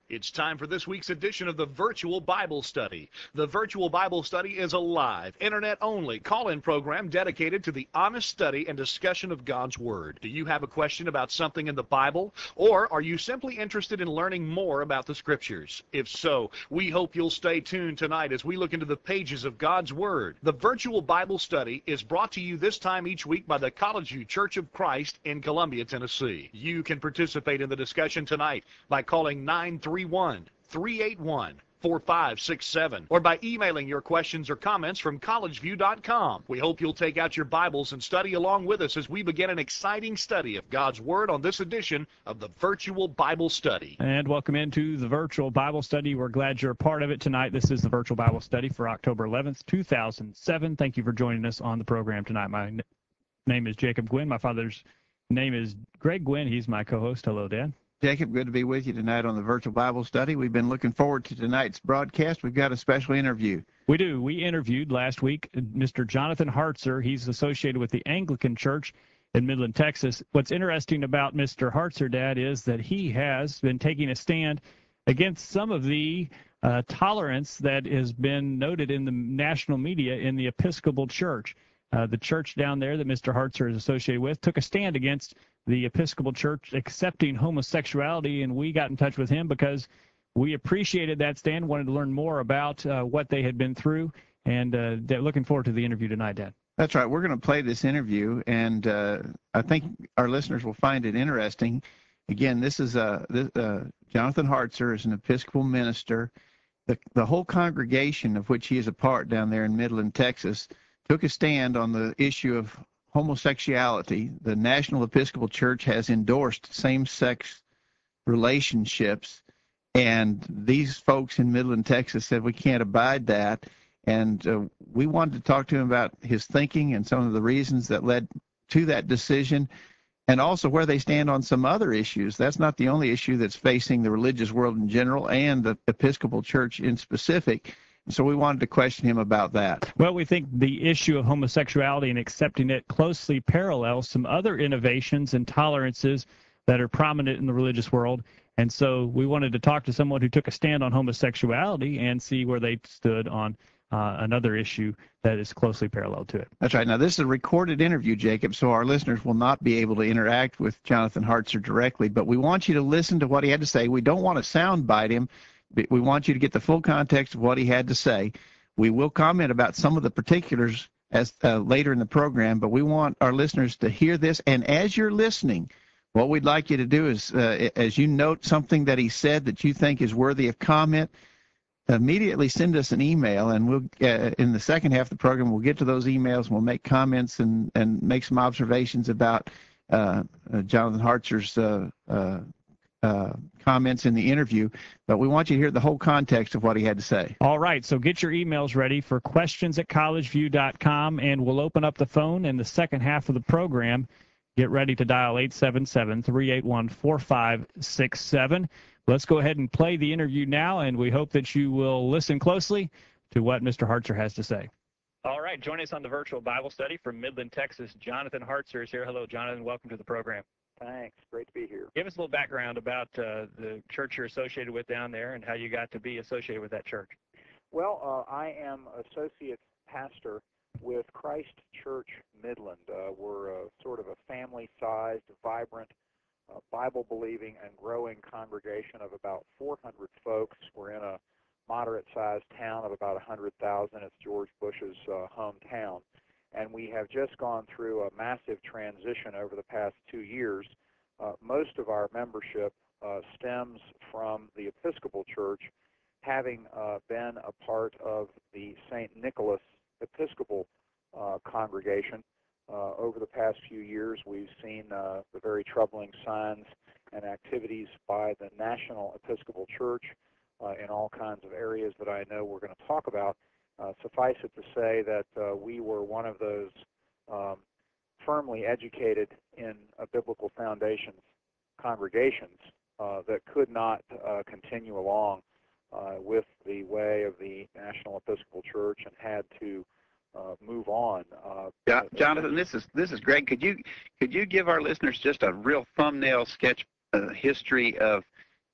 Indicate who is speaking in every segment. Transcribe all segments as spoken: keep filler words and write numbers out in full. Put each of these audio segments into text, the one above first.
Speaker 1: It's time for this week's edition of the Virtual Bible Study. The Virtual Bible Study is a live, internet-only call-in program dedicated to the honest study and discussion of God's Word. Do you have a question about something in the Bible, or are you simply interested in learning more about the Scriptures? If so, we hope you'll stay tuned tonight as we look into the pages of God's Word. The Virtual Bible Study is brought to you this time each week by the College View Church of Christ in Columbia, Tennessee. You can participate in the discussion tonight by calling nine three one, three eight one, four five six seven or by emailing your questions or comments from college view dot com. We hope you'll take out your Bibles and study along with us as we begin an exciting study of God's Word on this edition of the Virtual Bible Study.
Speaker 2: And welcome into the Virtual Bible Study. We're glad you're a part of it tonight. This is the Virtual Bible Study for October eleventh, two thousand seven. Thank you for joining us on the program tonight. My name is Jacob Gwynn. My father's name is Greg Gwynn. He's my co-host. Hello, Dad.
Speaker 3: Jacob, good to be with you tonight on the Virtual Bible Study. We've been looking forward to tonight's broadcast. We've got a special interview.
Speaker 2: We do. We interviewed last week Mister Jonathan Hartzer. He's associated with the Anglican Church in Midland, Texas. What's interesting about Mister Hartzer, Dad, is that he has been taking a stand against some of the uh, tolerance that has been noted in the national media in the Episcopal Church. Uh, the church down there that Mister Hartzer is associated with took a stand against the Episcopal Church accepting homosexuality, and we got in touch with him because we appreciated that stand, wanted to learn more about uh, what they had been through, and uh, looking forward to the interview tonight, Dad.
Speaker 3: That's right. We're going to play this interview, and uh, I think our listeners will find it interesting. Again, this is uh, this, uh, Jonathan Hartzer is an Episcopal minister. The, the whole congregation of which he is a part down there in Midland, Texas, took a stand on the issue of homosexuality. The National Episcopal Church has endorsed same-sex relationships, and these folks in Midland, Texas said we can't abide that, and uh, we wanted to talk to him about his thinking and some of the reasons that led to that decision, and also where they stand on some other issues. That's not the only issue that's facing the religious world in general and the Episcopal Church in specific. So we wanted to question him about that.
Speaker 2: Well, we think the issue of homosexuality and accepting it closely parallels some other innovations and tolerances that are prominent in the religious world. And so we wanted to talk to someone who took a stand on homosexuality and see where they stood on uh, another issue that is closely parallel to it.
Speaker 3: That's right. Now, this is a recorded interview, Jacob, so our listeners will not be able to interact with Jonathan Hartzer directly, but we want you to listen to what he had to say. We don't want to soundbite him. We want you to get the full context of what he had to say. We will comment about some of the particulars as uh, later in the program, but we want our listeners to hear this. And as you're listening, what we'd like you to do is, uh, as you note something that he said that you think is worthy of comment, immediately send us an email, and we'll uh, in the second half of the program, we'll get to those emails, and we'll make comments and, and make some observations about uh, uh, Jonathan Hartzer's uh, uh, Uh, comments in the interview, but we want you to hear the whole context of what he had to say.
Speaker 2: All right, so get your emails ready for questions at college view dot com, and we'll open up the phone in the second half of the program. Get ready to dial eight seven seven, three eight one, four five six seven. Let's go ahead and play the interview now, and we hope that you will listen closely to what Mister Hartzer has to say. All right, join us on the Virtual Bible Study from Midland, Texas. Jonathan Hartzer is here. Hello, Jonathan. Welcome to the program.
Speaker 4: Thanks. Great to be here.
Speaker 2: Give us a little background about uh, the church you're associated with down there and how you got to be associated with that church.
Speaker 4: Well, uh, I am associate pastor with Christ Church Midland. Uh, we're a, sort of a family-sized, vibrant, uh, Bible-believing and growing congregation of about four hundred folks. We're in a moderate-sized town of about one hundred thousand. It's George Bush's uh, hometown. And we have just gone through a massive transition over the past two years. Uh, most of our membership uh, stems from the Episcopal Church, having uh, been a part of the Saint Nicholas Episcopal uh, congregation. Uh, over the past few years, we've seen uh, the very troubling signs and activities by the National Episcopal Church uh, in all kinds of areas that I know we're going to talk about. Uh, suffice it to say that uh, we were one of those um, firmly educated in a biblical foundations congregations uh, that could not uh, continue along uh, with the way of the National Episcopal Church and had to uh, move on. Uh,
Speaker 3: yeah, Jonathan, this is this is Greg. Could you could you give our listeners just a real thumbnail sketch uh, history of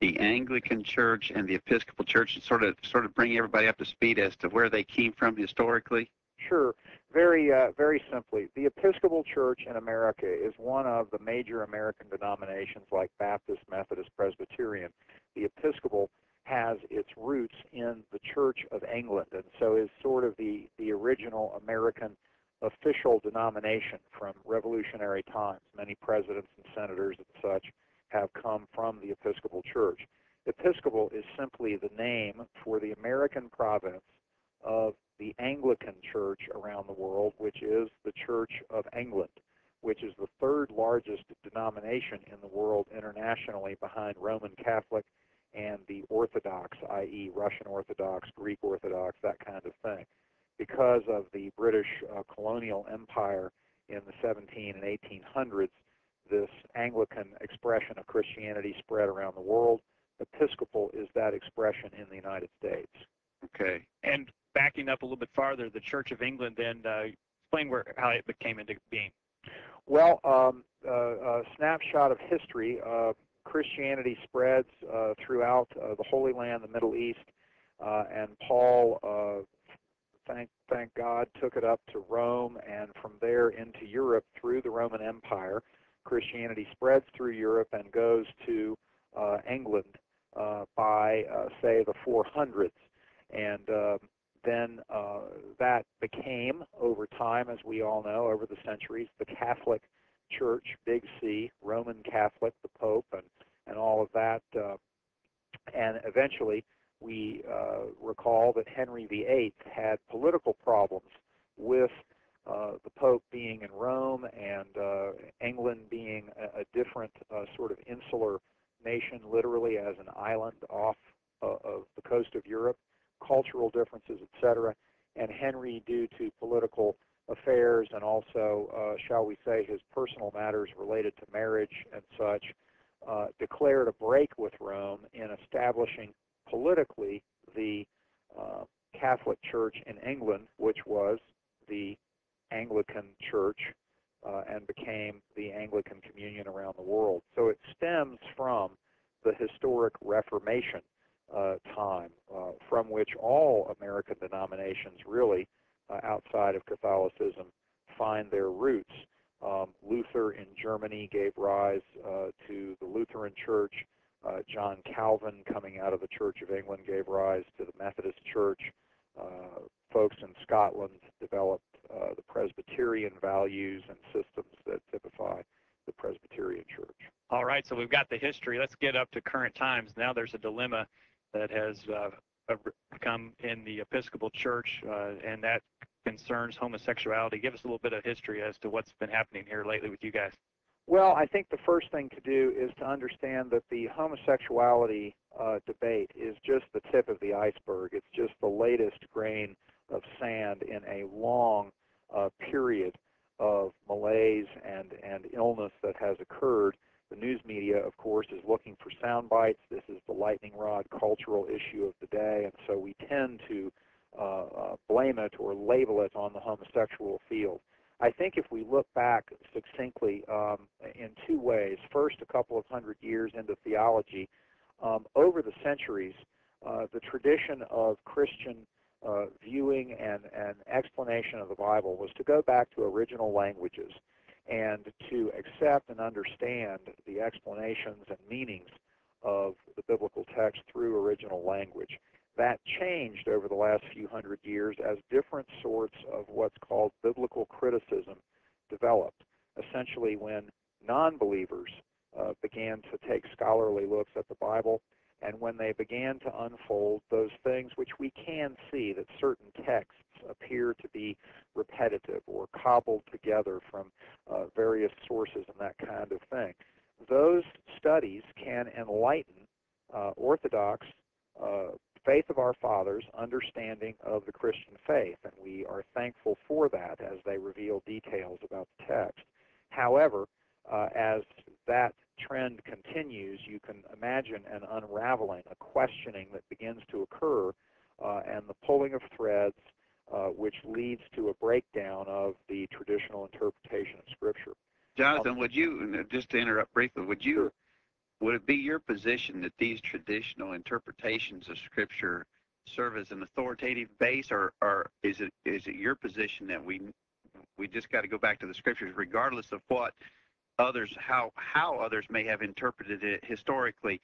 Speaker 5: the Anglican Church and the Episcopal Church and sort of sort of bring everybody up to speed as to where they came from historically?
Speaker 4: Sure. Very, uh, very simply, the Episcopal Church in America is one of the major American denominations like Baptist, Methodist, Presbyterian. The Episcopal has its roots in the Church of England, and so is sort of the, the original American official denomination from Revolutionary times. Many presidents and senators and such have come from the Episcopal Church. Episcopal is simply the name for the American province of the Anglican Church around the world, which is the Church of England, which is the third largest denomination in the world internationally behind Roman Catholic and the Orthodox, that is. Russian Orthodox, Greek Orthodox, that kind of thing. Because of the British uh, colonial empire in the seventeen and eighteen hundreds, this Anglican expression of Christianity spread around the world. Episcopal is that expression in the United States.
Speaker 5: Okay.
Speaker 2: And backing up a little bit farther, the Church of England, then uh, explain where how it came into being.
Speaker 4: Well, um, uh, a snapshot of history. Uh, Christianity spreads uh, throughout uh, the Holy Land, the Middle East, uh, and Paul, uh, thank thank God, took it up to Rome, and from there into Europe through the Roman Empire. Christianity spreads through Europe and goes to uh, England uh, by, uh, say, the four hundreds. And uh, then uh, that became, over time, as we all know, over the centuries, the Catholic Church, big C, Roman Catholic, the Pope, and, and all of that. Uh, and eventually, we uh, recall that Henry the Eighth had political problems with uh, the Pope being in Rome and uh, England being a, a different uh, sort of insular nation, literally as an island off uh, of the coast of Europe, cultural differences, et cetera. And Henry, due to political affairs and also, uh, shall we say, his personal matters related to marriage and such, uh, declared a break with Rome in establishing politically the uh, Catholic Church in England, which was the Anglican Church, uh, and became the Anglican Communion around the world. So it stems from the historic Reformation uh, time, uh, from which all American denominations really, uh, outside of Catholicism, find their roots. Um, Luther in Germany gave rise uh, to the Lutheran Church. Uh, John Calvin, coming out of the Church of England, gave rise to the Methodist Church. Uh, folks in Scotland developed uh, the Presbyterian values and systems that typify the Presbyterian Church.
Speaker 2: All right, so we've got the history. Let's get up to current times. Now there's a dilemma that has uh, come in the Episcopal Church, uh, and that concerns homosexuality. Give us a little bit of history as to what's been happening here lately with you guys.
Speaker 4: Well, I think the first thing to do is to understand that the homosexuality uh, debate is just the tip of the iceberg. It's just the latest grain of sand in a long uh, period of malaise and, and illness that has occurred. The news media, of course, is looking for sound bites. This is the lightning rod cultural issue of the day, and so we tend to uh, uh, blame it or label it on the homosexual field. I think if we look back succinctly um, in two ways, first, a couple of hundred years into theology, um, over the centuries, uh, the tradition of Christian uh, viewing and, and explanation of the Bible was to go back to original languages and to accept and understand the explanations and meanings of the biblical text through original language. That changed over the last few hundred years as different sorts of what's called biblical criticism developed. Essentially, when non-believers uh, began to take scholarly looks at the Bible, and when they began to unfold those things which we can see that certain texts appear to be repetitive or cobbled together from uh, various sources and that kind of thing. Those studies can enlighten uh, Orthodox uh, faith of our fathers, understanding of the Christian faith, and we are thankful for that as they reveal details about the text. However, uh, as that trend continues, you can imagine an unraveling, a questioning that begins to occur, uh, and the pulling of threads, uh, which leads to a breakdown of the traditional interpretation of Scripture.
Speaker 5: Jonathan, would you, just to interrupt briefly, would you would it be your position that these traditional interpretations of Scripture serve as an authoritative base, or, or is it is it your position that we we just got to go back to the Scriptures, regardless of what others how how others may have interpreted it historically?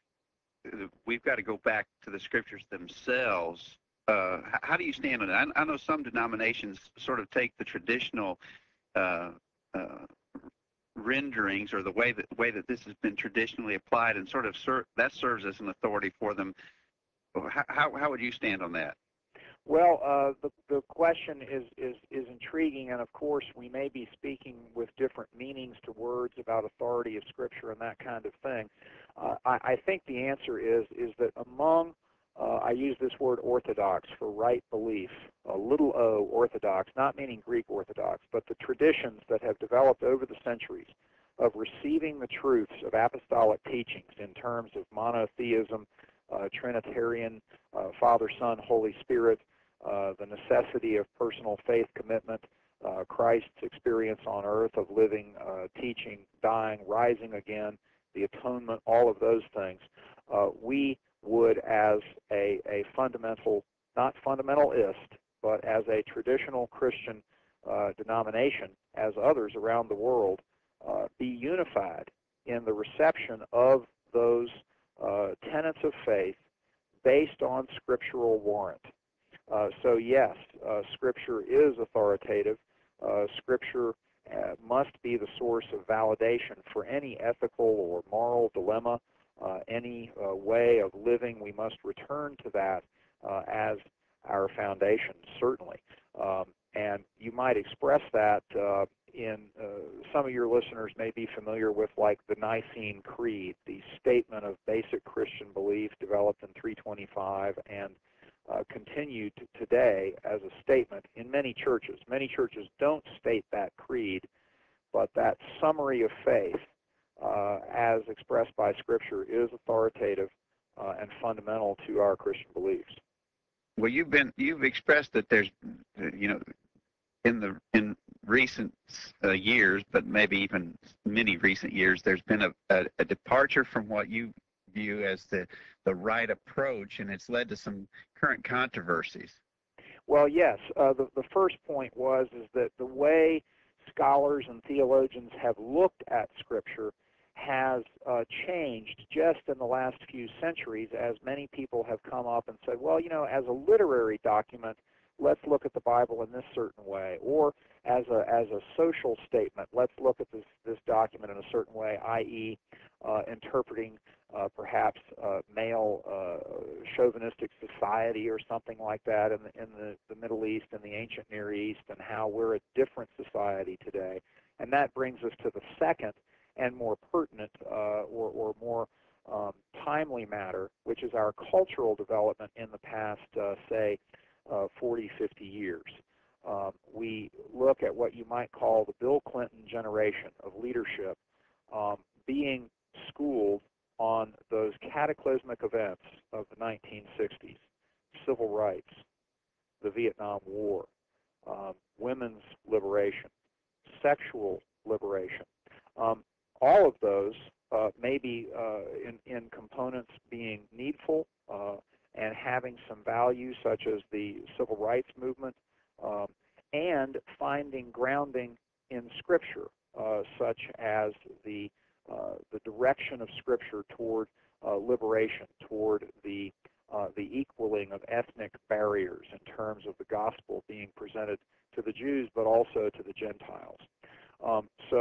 Speaker 5: We've got to go back to the Scriptures themselves. Uh, how do you stand on it? I, I know some denominations sort of take the traditional uh, uh, renderings, or the way that way that this has been traditionally applied, and sort of ser- that serves as an authority for them. How, how, how would you stand on that?
Speaker 4: Well, uh, the, the question is, is, is intriguing, and of course we may be speaking with different meanings to words about authority of Scripture and that kind of thing. Uh, I, I think the answer is, is that among, uh, I use this word orthodox for right belief, a little o, orthodox, not meaning Greek Orthodox, but the traditions that have developed over the centuries of receiving the truths of apostolic teachings in terms of monotheism, uh, Trinitarian, uh, Father, Son, Holy Spirit, Uh, the necessity of personal faith commitment, uh, Christ's experience on earth of living, uh, teaching, dying, rising again, the atonement, all of those things. Uh, we would, as a, a fundamental, not fundamentalist, but as a traditional Christian uh, denomination, as others around the world, uh, be unified in the reception of those uh, tenets of faith based on scriptural warrant. Uh, so yes, uh, Scripture is authoritative. Uh, Scripture uh, must be the source of validation for any ethical or moral dilemma, uh, any uh, way of living. We must return to that uh, as our foundation, certainly. Um, and you might express that uh, in, uh, some of your listeners may be familiar with, like, the Nicene Creed, the statement of basic Christian belief developed in three twenty-five and Uh, continued today as a statement in many churches. Many churches don't state that creed, but that summary of faith, uh, as expressed by Scripture, is authoritative uh, and fundamental to our Christian beliefs.
Speaker 5: Well, you've been you've expressed that there's, you know, in the in recent uh, years, but maybe even many recent years, there's been a, a, a departure from what you view as the the right approach, and it's led to some current controversies.
Speaker 4: Well, yes. Uh, the, the first point was is that the way scholars and theologians have looked at Scripture has uh, changed just in the last few centuries, as many people have come up and said, well, you know, as a literary document, let's look at the Bible in this certain way, or as a as a social statement, let's look at this this document in a certain way, that is, uh, interpreting uh, perhaps uh, male uh, chauvinistic society or something like that in the in the, the Middle East and the ancient Near East, and how we're a different society today. And that brings us to the second and more pertinent uh, or, or more um, timely matter, which is our cultural development in the past, uh, say, uh, forty, fifty years. Um, we look at what you might call the Bill Clinton generation of leadership um, being schooled on those cataclysmic events of the nineteen sixties, civil rights, the Vietnam War, um, women's liberation, sexual liberation. Um, all of those uh, may be uh, in, in components being needful uh, and having some value, such as the civil rights movement, um, and finding grounding in Scripture, uh, such as the uh, the direction of Scripture toward uh, liberation, toward the uh, the equaling of ethnic barriers in terms of the gospel being presented to the Jews, but also to the Gentiles. Um, so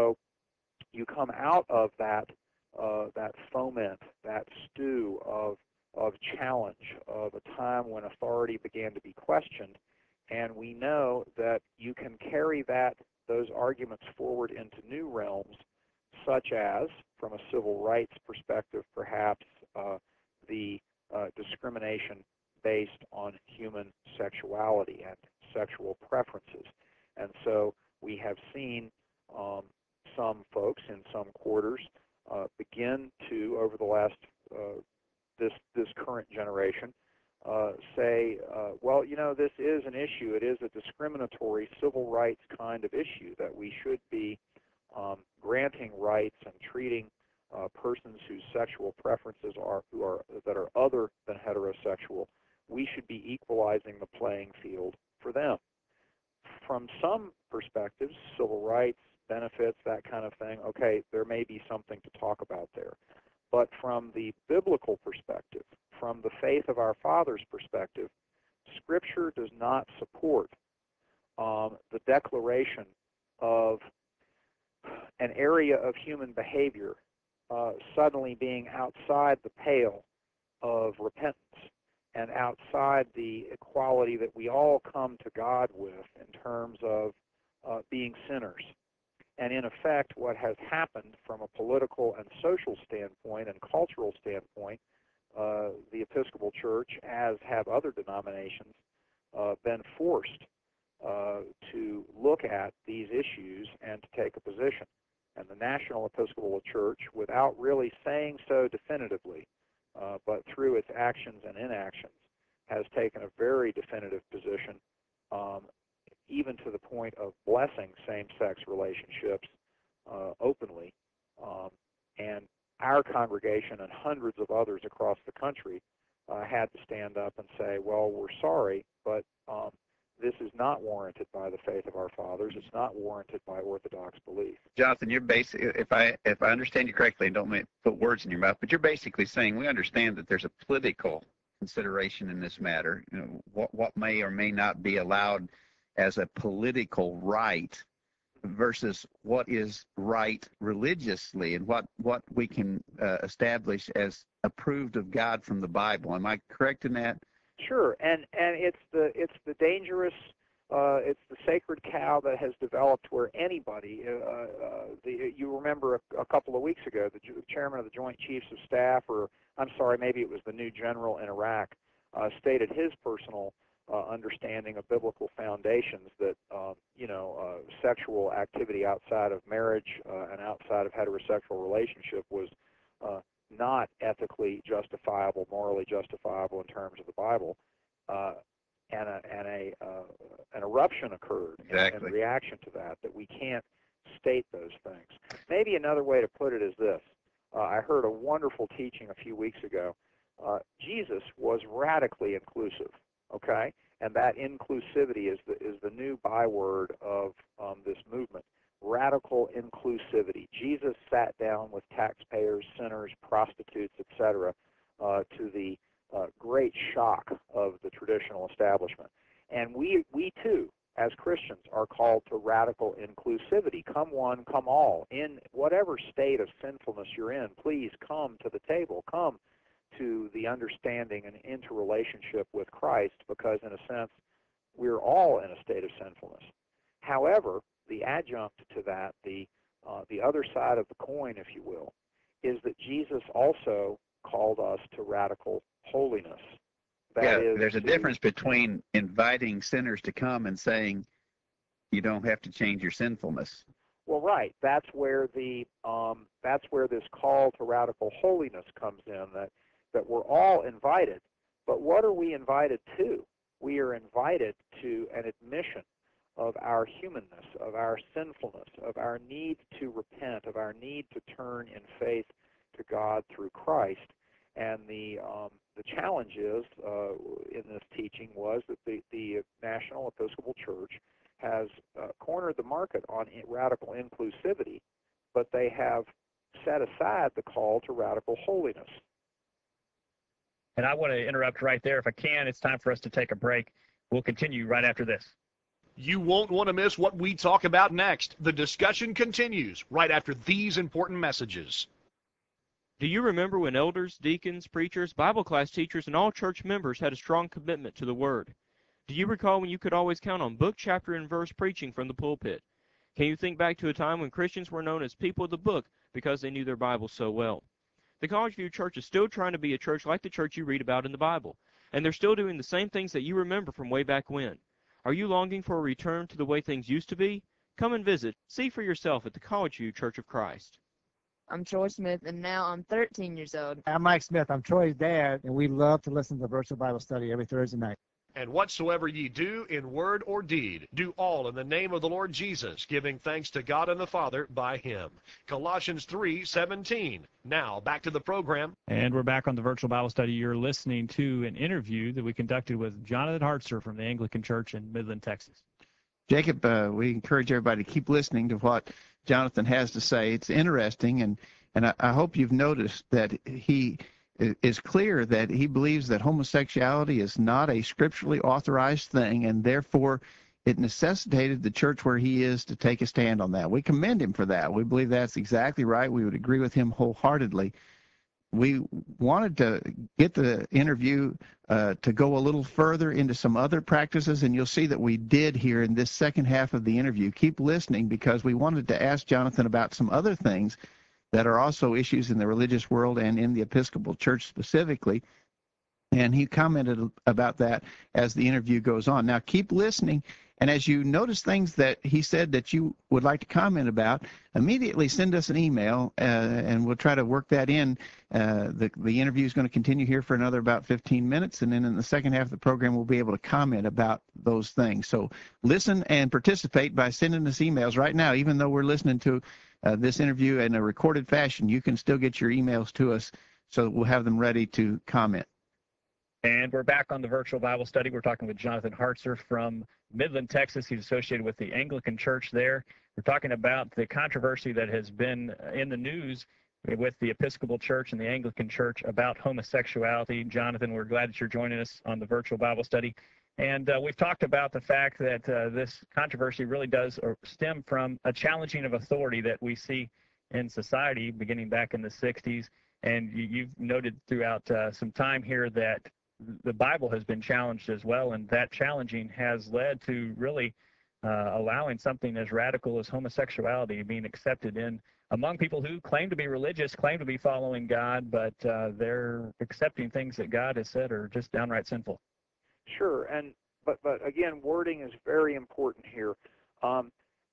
Speaker 4: you come out of that uh, that foment, that stew of of challenge, of a time when authority began to be questioned, and we know that you can carry that those arguments forward into new realms, such as, from a civil rights perspective, perhaps uh, the uh, discrimination based on human sexuality and sexual preferences. And so we have seen um, some folks in some quarters uh, begin to, over the last uh, this this current generation, uh, say, uh, well, you know, this is an issue. It is a discriminatory civil rights kind of issue that we should be um, granting rights and treating uh, persons whose sexual preferences are who are that are other than heterosexual, we should be equalizing the playing field for them. From some perspectives, civil rights, benefits, that kind of thing, okay, there may be something to talk about there. But from the biblical perspective, from the faith of our fathers' perspective, Scripture does not support um, the declaration of an area of human behavior uh, suddenly being outside the pale of repentance and outside the equality that we all come to God with in terms of uh, being sinners. And in effect, what has happened from a political and social standpoint and cultural standpoint, uh, the Episcopal Church, as have other denominations, uh, been forced uh, to look at these issues and to take a position. And the National Episcopal Church, without really saying so definitively, uh, but through its actions and inactions, has taken a very definitive position, um, even to the point of blessing same-sex relationships uh, openly. Um, and our congregation and hundreds of others across the country uh, had to stand up and say, well, we're sorry, but um, this is not warranted by the faith of our fathers. It's not warranted by Orthodox belief.
Speaker 5: Jonathan, you're basically, if I if I understand you correctly, don't make, put words in your mouth, but you're basically saying we understand that there's a political consideration in this matter. You know, what what may or may not be allowed as a political right versus what is right religiously, and what what we can uh, establish as approved of God from the Bible. Am I correct in that?
Speaker 4: Sure, and and it's the it's the dangerous, uh, it's the sacred cow that has developed where anybody, uh, uh, the, you remember a, a couple of weeks ago, the chairman of the Joint Chiefs of Staff, or I'm sorry, maybe it was the new general in Iraq, uh, stated his personal uh, understanding of biblical foundations that um, you know uh, sexual activity outside of marriage uh, and outside of heterosexual relationship was Uh, not ethically justifiable, morally justifiable in terms of the Bible, uh, and a, and a uh, an eruption occurred
Speaker 5: Exactly.
Speaker 4: in, in reaction to that, that we can't state those things. Maybe another way to put it is this. Uh, I heard a wonderful teaching a few weeks ago. Uh, Jesus was radically inclusive, okay? And that inclusivity is the, is the new byword of um, this movement. Radical inclusivity. Jesus sat down with taxpayers, sinners, prostitutes, et cetera, uh, to the uh, great shock of the traditional establishment. And we, we too, as Christians, are called to radical inclusivity. Come one, come all. In whatever state of sinfulness you're in, please come to the table. Come to the understanding and interrelationship with Christ, because in a sense, we're all in a state of sinfulness. However, the adjunct to that, the uh, the other side of the coin, if you will, is that Jesus also called us to radical holiness. That
Speaker 5: yeah,
Speaker 4: is
Speaker 5: there's a
Speaker 4: to,
Speaker 5: difference between inviting sinners to come and saying you don't have to change your sinfulness.
Speaker 4: Well, right. That's where the um, that's where this call to radical holiness comes in. That that we're all invited, but what are we invited to? We are invited to an admission of our humanness, of our sinfulness, of our need to repent, of our need to turn in faith to God through Christ. And the um, the challenge is uh, in this teaching was that the, the National Episcopal Church has uh, cornered the market on radical inclusivity, but they have set aside the call to radical holiness.
Speaker 2: And I want to interrupt right there if I can. It's time for us to take a break. We'll continue right after this.
Speaker 1: You won't want to miss what we talk about next. The discussion continues right after these important messages.
Speaker 6: Do you remember when elders, deacons, preachers, Bible class teachers, and all church members had a strong commitment to the Word? Do you recall when you could always count on book, chapter, and verse preaching from the pulpit? Can you think back to a time when Christians were known as people of the book because they knew their Bible so well? The College View Church is still trying to be a church like the church you read about in the Bible, and they're still doing the same things that you remember from way back when. Are you longing for a return to the way things used to be? Come and visit. See for yourself at the College View Church of Christ.
Speaker 7: I'm Troy Smith, and now I'm thirteen years old.
Speaker 8: I'm Mike Smith. I'm Troy's dad, and we love to listen to Virtual Bible Study every Thursday night.
Speaker 1: And whatsoever ye do in word or deed, do all in the name of the Lord Jesus, giving thanks to God and the Father by him. Colossians three seventeen. Now, back to the program.
Speaker 2: And we're back on the virtual Bible study. You're listening to an interview that we conducted with Jonathan Hartzer from the Anglican Church in Midland, Texas.
Speaker 3: Jacob, uh, we encourage everybody to keep listening to what Jonathan has to say. It's interesting, and, and I, I hope you've noticed that he is clear that he believes that homosexuality is not a scripturally authorized thing, and therefore it necessitated the church where he is to take a stand on that. We commend him for that. We believe that's exactly right. We would agree with him wholeheartedly. We wanted to get the interview uh, to go a little further into some other practices, and you'll see that we did here in this second half of the interview. Keep listening, because we wanted to ask Jonathan about some other things that are also issues in the religious world and in the Episcopal Church specifically. And he commented about that as the interview goes on. Now, keep listening. And as you notice things that he said that you would like to comment about, immediately send us an email, uh, and we'll try to work that in. Uh, the, the interview is going to continue here for another about fifteen minutes, and then in the second half of the program, we'll be able to comment about those things. So listen and participate by sending us emails right now. Even though we're listening to uh, this interview in a recorded fashion, you can still get your emails to us, so we'll have them ready to comment.
Speaker 2: And we're back on the virtual Bible study. We're talking with Jonathan Hartzer from Midland, Texas. He's associated with the Anglican Church there. We're talking about the controversy that has been in the news with the Episcopal Church and the Anglican Church about homosexuality. Jonathan, we're glad that you're joining us on the virtual Bible study. And uh, we've talked about the fact that uh, this controversy really does stem from a challenging of authority that we see in society beginning back in the sixties. And you, you've noted throughout uh, some time here that the Bible has been challenged as well, and that challenging has led to really uh, allowing something as radical as homosexuality being accepted in among people who claim to be religious, claim to be following God, but uh, they're accepting things that God has said are just downright sinful.
Speaker 4: Sure, and but but again, wording is very important here. Um,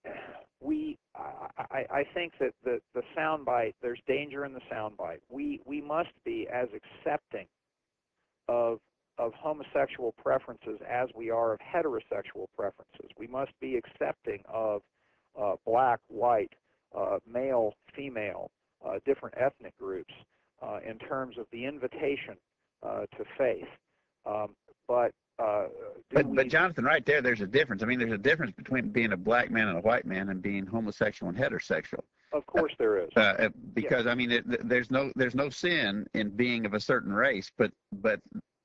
Speaker 4: we, I, I think that the the soundbite, there's danger in the soundbite. We we must be as accepting of of homosexual preferences as we are of heterosexual preferences. We must be accepting of uh, black, white, uh, male, female, uh, different ethnic groups uh, in terms of the invitation uh, to faith. Um, but uh,
Speaker 3: But,
Speaker 4: we...
Speaker 3: but Jonathan, right there, there's a difference. I mean, there's a difference between being a black man and a white man and being homosexual and heterosexual.
Speaker 4: Of course there is.
Speaker 3: Uh, because, yeah. I mean, it, there's no there's no sin in being of a certain race, but but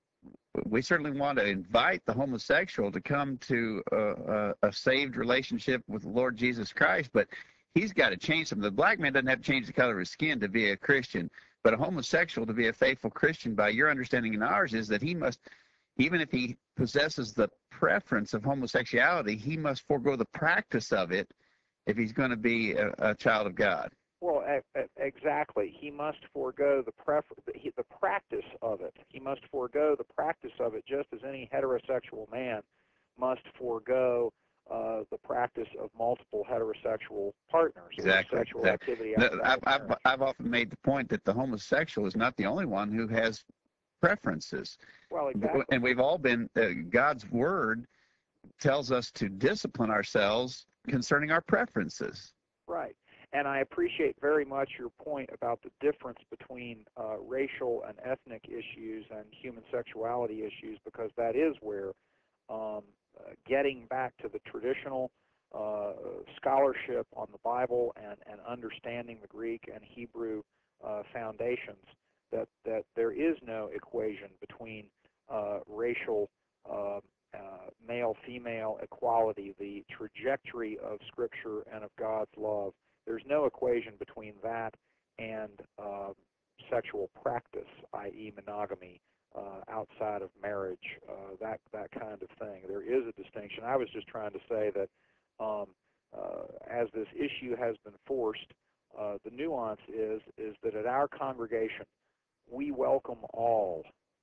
Speaker 3: we certainly want to invite the homosexual to come to a, a, a saved relationship with the Lord Jesus Christ, but he's got to change something. The black man doesn't have to change the color of his skin to be a Christian, but a homosexual to be a faithful Christian, by your understanding and ours, is that he must, even if he possesses the preference of homosexuality, he must forego the practice of it if he's going to be a, a child of God.
Speaker 4: Well, exactly. He must forego the prefer- the practice of it. He must forego the practice of it, just as any heterosexual man must forego uh, the practice of multiple heterosexual partners.
Speaker 3: Exactly.
Speaker 4: Sexual
Speaker 3: exactly.
Speaker 4: activity.
Speaker 3: The, I've, I've, I've often made the point that the homosexual is not the only one who has preferences.
Speaker 4: Well, exactly.
Speaker 3: And we've all been, uh, God's word tells us to discipline ourselves concerning our preferences.
Speaker 4: Right. And I appreciate very much your point about the difference between uh, racial and ethnic issues and human sexuality issues, because that is where um, uh, getting back to the traditional uh, scholarship on the Bible and, and understanding the Greek and Hebrew uh, foundations, that, that there is no equation between uh, racial uh, uh, male-female equality, the trajectory of Scripture and of God's love. There's no equation between that and uh, sexual practice, that is monogamy, uh, outside of marriage, uh, that that kind of thing. There is a distinction. I was just trying to say that um, uh, as this issue has been forced, uh, the nuance is is that at our congregation, we welcome all,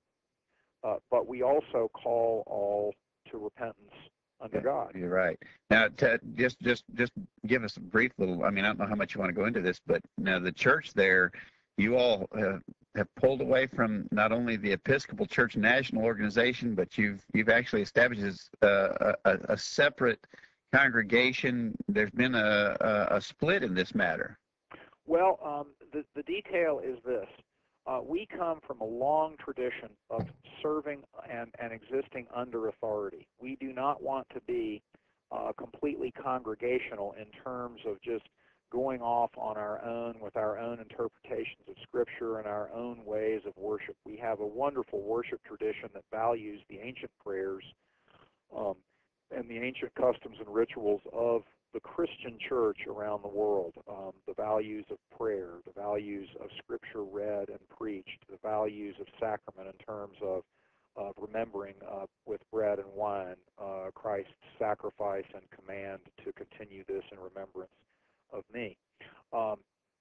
Speaker 4: uh, but we also call all to repentance under God.
Speaker 3: You're right. Now, to, just just just give us a brief little. I mean, I don't know how much you want to go into this, but now the church there, you all uh,
Speaker 5: have pulled away from not only the Episcopal Church national organization, but you've you've actually established a, a, a separate congregation. There's been a, a, a split in this matter.
Speaker 4: Well, um, the, the detail is this. Uh, we come from a long tradition of serving and, and existing under authority. We do not want to be uh, completely congregational in terms of just going off on our own with our own interpretations of Scripture and our own ways of worship. We have a wonderful worship tradition that values the ancient prayers um, and the ancient customs and rituals of the Christian church around the world, um, the values of prayer, the values of Scripture read and preached, the values of sacrament in terms of, of remembering uh, with bread and wine uh, Christ's sacrifice and command to continue this in remembrance of me. Um,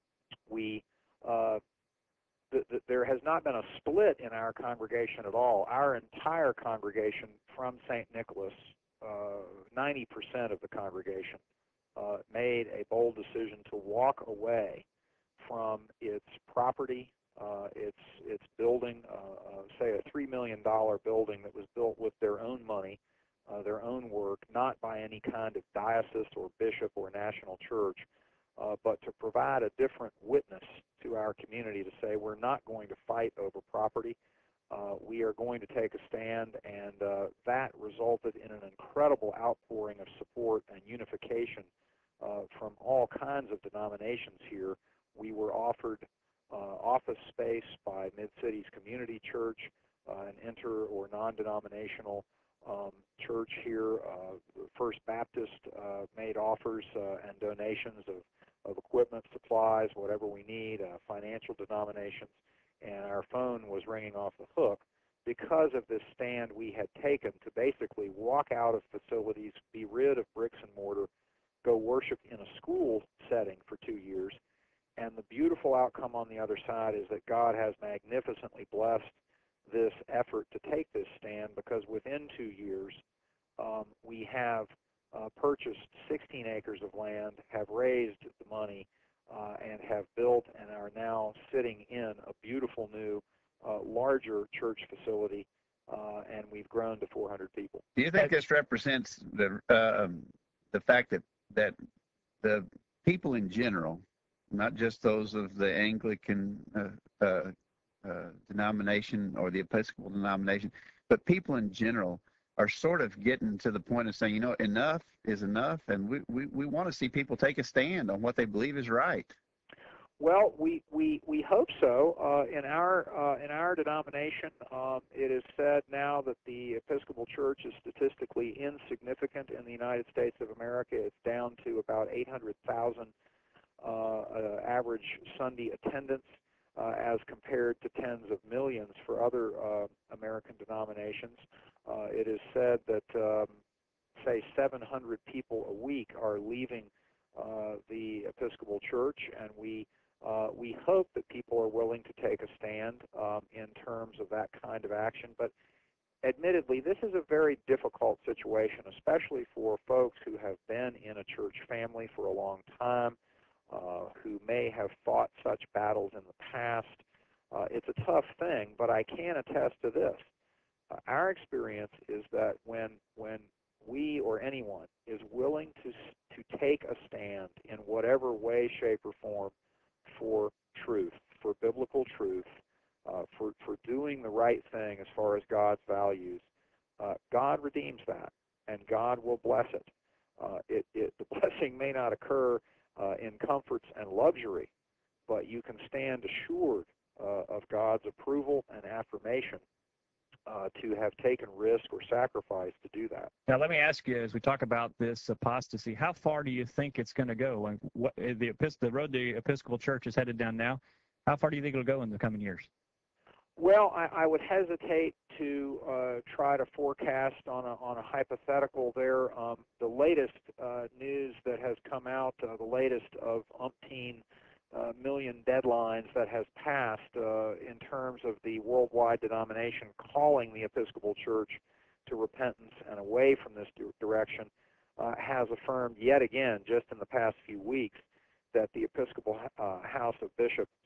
Speaker 4: we uh, th- th- there has not been a split in our congregation at all. Our entire congregation from Saint Nicholas, uh, ninety percent of the congregation, uh, made a bold decision to walk away from its property, uh, its its building, uh, uh, say a three million dollars building that was built with their own money, uh, their own work, not by any kind of diocese or bishop or national church, Uh, but to provide a different witness to our community to say we're not going to fight over property. Uh, we are going to take a stand, and uh, that resulted in an incredible outpouring of support and unification uh, from all kinds of denominations here. We were offered uh, office space by Mid-Cities Community Church, uh, an inter- or non-denominational um, church here. Uh, First Baptist uh, made offers uh, and donations of of equipment, supplies, whatever we need, uh, financial denominations, and our phone was ringing off the hook because of this stand we had taken to basically walk out of facilities, be rid of bricks and mortar, go worship in a school setting for two years. And the beautiful outcome on the other side is that God has magnificently blessed this effort to take this stand, because within two years um, we have Uh, purchased sixteen acres of land, have raised the money, uh, and have built and are now sitting in a beautiful new, uh, larger church facility, uh, and we've grown to four hundred people.
Speaker 5: Do you think this represents the uh, the fact that that the people in general, not just those of the Anglican uh, uh, uh, denomination or the Episcopal denomination, but people in general are sort of getting to the point of saying, you know, enough is enough, and we, we, we want to see people take a stand on what they believe is right?
Speaker 4: Well, we, we, we hope so. Uh, in our uh, in our denomination, um, it is said now that the Episcopal Church is statistically insignificant in the United States of America. It's down to about eight hundred thousand uh, uh, average Sunday attendance, uh, as compared to tens of millions for other uh, American denominations. Uh, it is said that, um, say, seven hundred people a week are leaving uh, the Episcopal Church, and we uh, we hope that people are willing to take a stand um, in terms of that kind of action. But admittedly, this is a very difficult situation, especially for folks who have been in a church family for a long time, uh, who may have fought such battles in the past. Uh, it's a tough thing, but I can attest to this. Uh, our experience is that when when we or anyone is willing to to take a stand in whatever way, shape, or form for truth, for biblical truth, uh, for for doing the right thing as far as God's values, uh, God redeems that, and God will bless it. Uh, it, it the blessing may not occur uh, in comforts and luxury, but you can stand assured uh, of God's approval and affirmation Uh, to have taken risk or sacrifice to do that.
Speaker 2: Now, let me ask you, as we talk about this apostasy, how far do you think it's going to go? And what the, the road the Episcopal Church is headed down now, how far do you think it'll go in the coming years?
Speaker 4: Well, I, I would hesitate to uh, try to forecast on a, on a hypothetical there. Um, the latest uh, news that has come out, uh, the latest of umpteen Uh, million deadlines that has passed uh, in terms of the worldwide denomination calling the Episcopal Church to repentance and away from this di- direction, uh, has affirmed yet again, just in the past few weeks, that the Episcopal uh, House of Bishops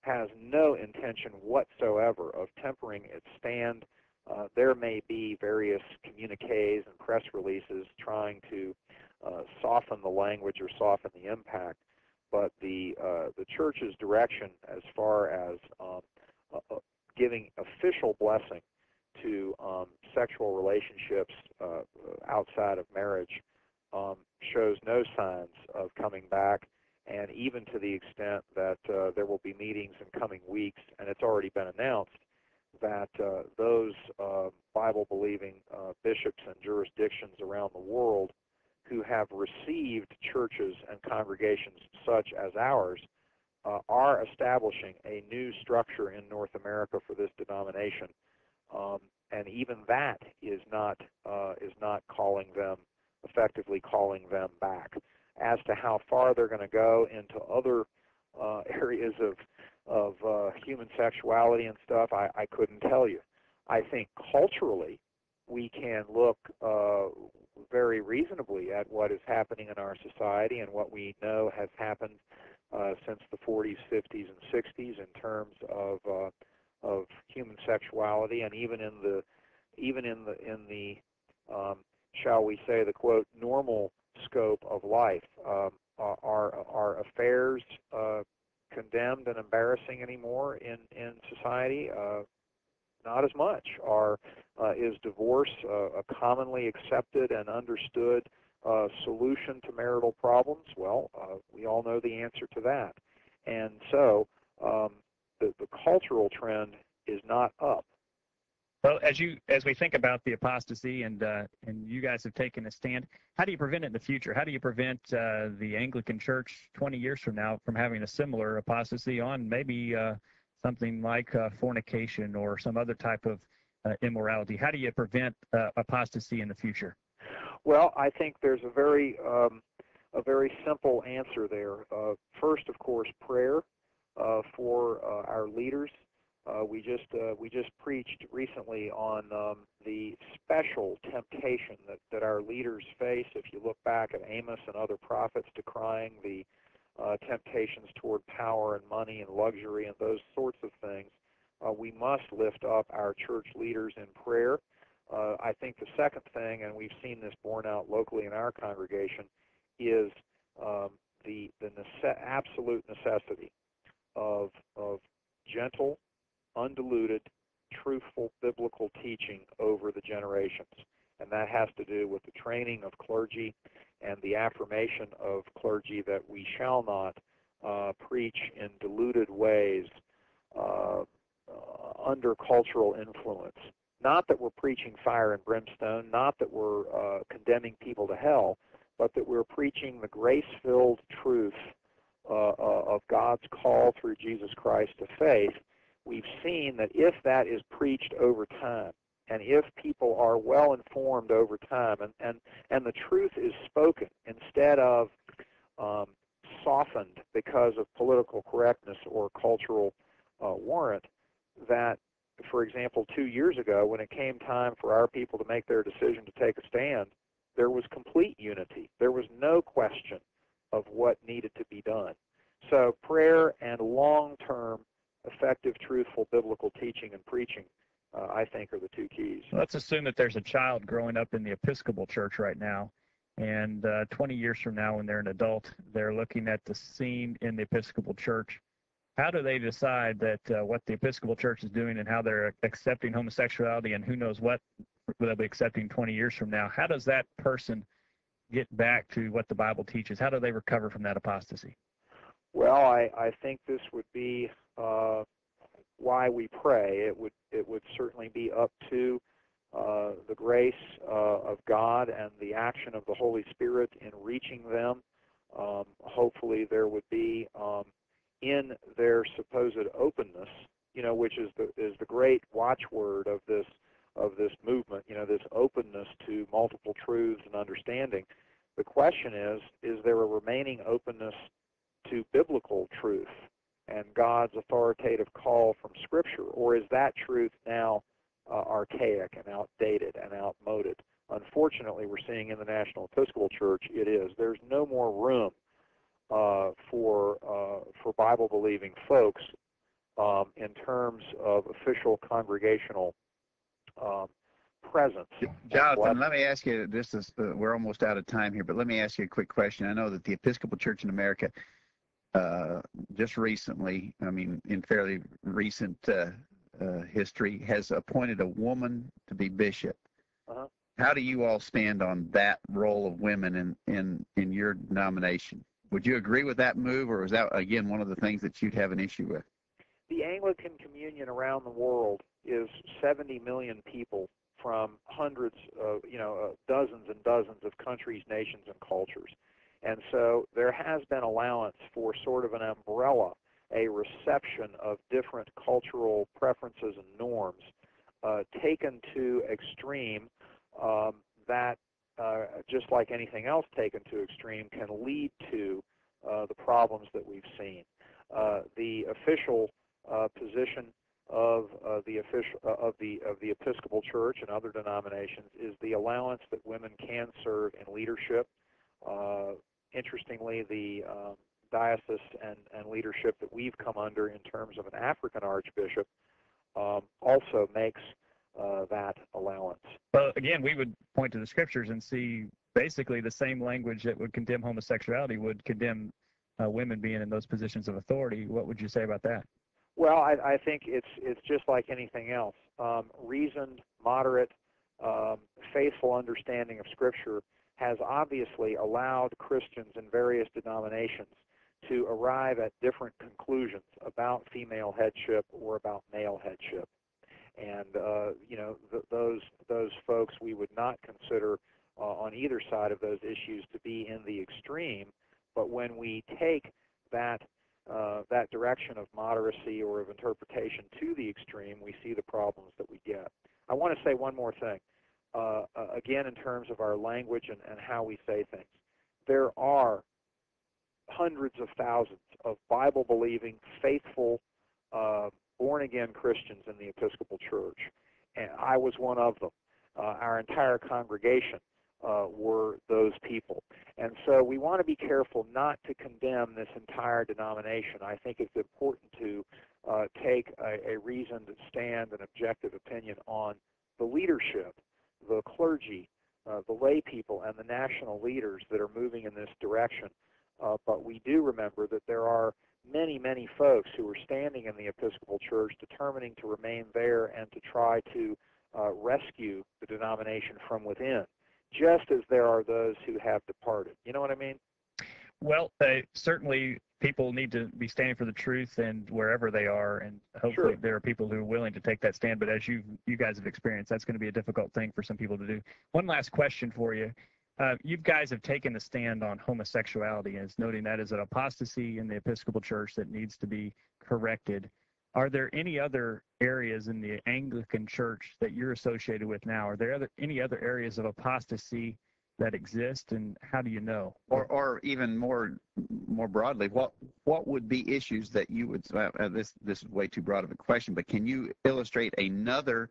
Speaker 4: has no intention whatsoever of tempering its stand. Uh, there may be various communiques and press releases trying to uh, soften the language or soften the impact, but the uh, the church's direction as far as um, uh, giving official blessing to um, sexual relationships uh, outside of marriage um, shows no signs of coming back, and even to the extent that uh, there will be meetings in coming weeks, and it's already been announced that uh, those uh, Bible-believing uh, bishops and jurisdictions around the world who have received churches and congregations such as ours uh, are establishing a new structure in North America for this denomination, um, and even that is not uh, is not calling them effectively calling them back. As to how far they're going to go into other uh, areas of of uh, human sexuality and stuff, I, I couldn't tell you. I think culturally, we can look uh, very reasonably at what is happening in our society and what we know has happened uh, since the forties, fifties, and sixties in terms of uh, of human sexuality, and even in the even in the in the um, shall we say the quote normal scope of life. Um, are are affairs uh, condemned and embarrassing anymore in in society? Uh, not as much. Are uh, is divorce uh, a commonly accepted and understood uh, solution to marital problems? Well, uh, we all know the answer to that. And so um, the the cultural trend is not up.
Speaker 2: Well, as you as we think about the apostasy, and uh, and you guys have taken a stand, how do you prevent it in the future? How do you prevent uh, the Anglican Church twenty years from now from having a similar apostasy on maybe uh, something like uh, fornication or some other type of uh, immorality? How do you prevent uh, apostasy in the future?
Speaker 4: Well, I think there's a very um, a very simple answer there. Uh, first, of course, prayer uh, for uh, our leaders. Uh, we just uh, we just preached recently on um, the special temptation that, that our leaders face. If you look back at Amos and other prophets decrying the uh, temptations toward power and money and luxury and those sorts of things, uh, we must lift up our church leaders in prayer. Uh, I think the second thing, and we've seen this borne out locally in our congregation, is um, the the nece- absolute necessity of of gentle, undiluted, truthful biblical teaching over the generations. And that has to do with the training of clergy and the affirmation of clergy that we shall not uh, preach in diluted ways uh, uh, under cultural influence. Not that we're preaching fire and brimstone, not that we're uh, condemning people to hell, but that we're preaching the grace-filled truth uh, uh, of God's call through Jesus Christ to faith. We've seen that if that is preached over time, and if people are well informed over time, and, and, and the truth is spoken instead of um, softened because of political correctness or cultural uh, warrant, that, for example, two years ago, when it came time for our people to make their decision to take a stand, there was complete unity. There was no question of what needed to be done. So prayer and long-term effective, truthful, biblical teaching and preaching, uh, I think, are the two keys.
Speaker 2: Let's assume that there's a child growing up in the Episcopal Church right now, and uh, twenty years from now, when they're an adult, they're looking at the scene in the Episcopal Church. How do they decide that uh, what the Episcopal Church is doing and how they're accepting homosexuality and who knows what they'll be accepting twenty years from now? How does that person get back to what the Bible teaches? How do they recover from that apostasy?
Speaker 4: Well, I, I think this would be uh, why we pray. It would it would certainly be up to uh, the grace uh, of God and the action of the Holy Spirit in reaching them. Um, hopefully, there would be um, in their supposed openness, you know, which is the is the great watchword of this of this movement. You know, this openness to multiple truths and understanding. The question is: is there a remaining openness to biblical truth and God's authoritative call from Scripture, or is that truth now uh, archaic and outdated and outmoded? Unfortunately, we're seeing in the National Episcopal Church it is. There's no more room uh, for uh, for Bible-believing folks um, in terms of official congregational um, presence.
Speaker 3: Jonathan, let me ask you, this is, uh, we're almost out of time here, but let me ask you a quick question. I know that the Episcopal Church in America, uh, just recently, I mean, in fairly recent uh, uh, history, has appointed a woman to be bishop.
Speaker 4: Uh-huh.
Speaker 3: How do you all stand on that role of women in, in, in your denomination? Would you agree with that move, or is that, again, one of the things that you'd have an issue with?
Speaker 4: The Anglican Communion around the world is seventy million people from hundreds of, you know, uh, dozens and dozens of countries, nations, and cultures. And so there has been allowance for sort of an umbrella, a reception of different cultural preferences and norms uh, taken to extreme um, that, uh, just like anything else taken to extreme, can lead to uh, the problems that we've seen. Uh, the official uh, position of uh, the official uh, of the of the Episcopal Church and other denominations is the allowance that women can serve in leadership. Uh, interestingly, the um, diocese and, and leadership that we've come under in terms of an African archbishop um, also makes uh, that allowance.
Speaker 2: Well, again, we would point to the scriptures and see basically the same language that would condemn homosexuality would condemn uh, women being in those positions of authority. What would you say about that?
Speaker 4: Well, I, I think it's it's just like anything else. Um, reasoned, moderate, um, faithful understanding of Scripture has obviously allowed Christians in various denominations to arrive at different conclusions about female headship or about male headship. And uh, you know, th those those folks we would not consider uh, on either side of those issues to be in the extreme. But when we take that uh, that direction of moderacy or of interpretation to the extreme, we see the problems that we get. I want to say one more thing. Uh, uh, again, in terms of our language and, and how we say things, there are hundreds of thousands of Bible-believing, faithful, uh, born-again Christians in the Episcopal Church, and I was one of them. Uh, our entire congregation uh, were those people. And so we want to be careful not to condemn this entire denomination. I think it's important to uh, take a, a reasoned stand, an objective opinion on the leadership, the clergy, uh, the lay people, and the national leaders that are moving in this direction. Uh, but we do remember that there are many, many folks who are standing in the Episcopal Church determining to remain there and to try to uh, rescue the denomination from within, just as there are those who have departed. You know what I mean?
Speaker 2: Well, uh, certainly people need to be standing for the truth and wherever they are, and hopefully
Speaker 4: Sure.
Speaker 2: there are people who are willing to take that stand. But as you you guys have experienced, that's going to be a difficult thing for some people to do. One last question for you. Uh, you guys have taken a stand on homosexuality as noting that as an apostasy in the Episcopal Church that needs to be corrected. Are there any other areas in the Anglican Church that you're associated with now? Are there other, any other areas of apostasy that exist, and how do you know?
Speaker 3: Or, or even more, more broadly, what what would be issues that you would? Uh, this this is way too broad of a question, but can you illustrate another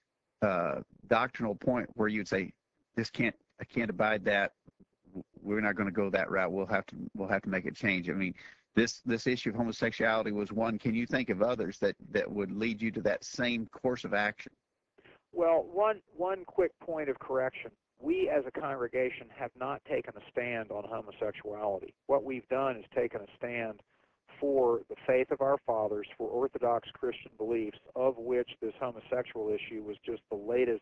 Speaker 3: uh, doctrinal point where you'd say, this can't, I can't abide that. We're not going to go that route. We'll have to we'll have to make a change. I mean, this this issue of homosexuality was one. Can you think of others that that would lead you to that same course of action?
Speaker 4: Well, one one quick point of correction. We as a congregation have not taken a stand on homosexuality. What we've done is taken a stand for the faith of our fathers, for Orthodox Christian beliefs, of which this homosexual issue was just the latest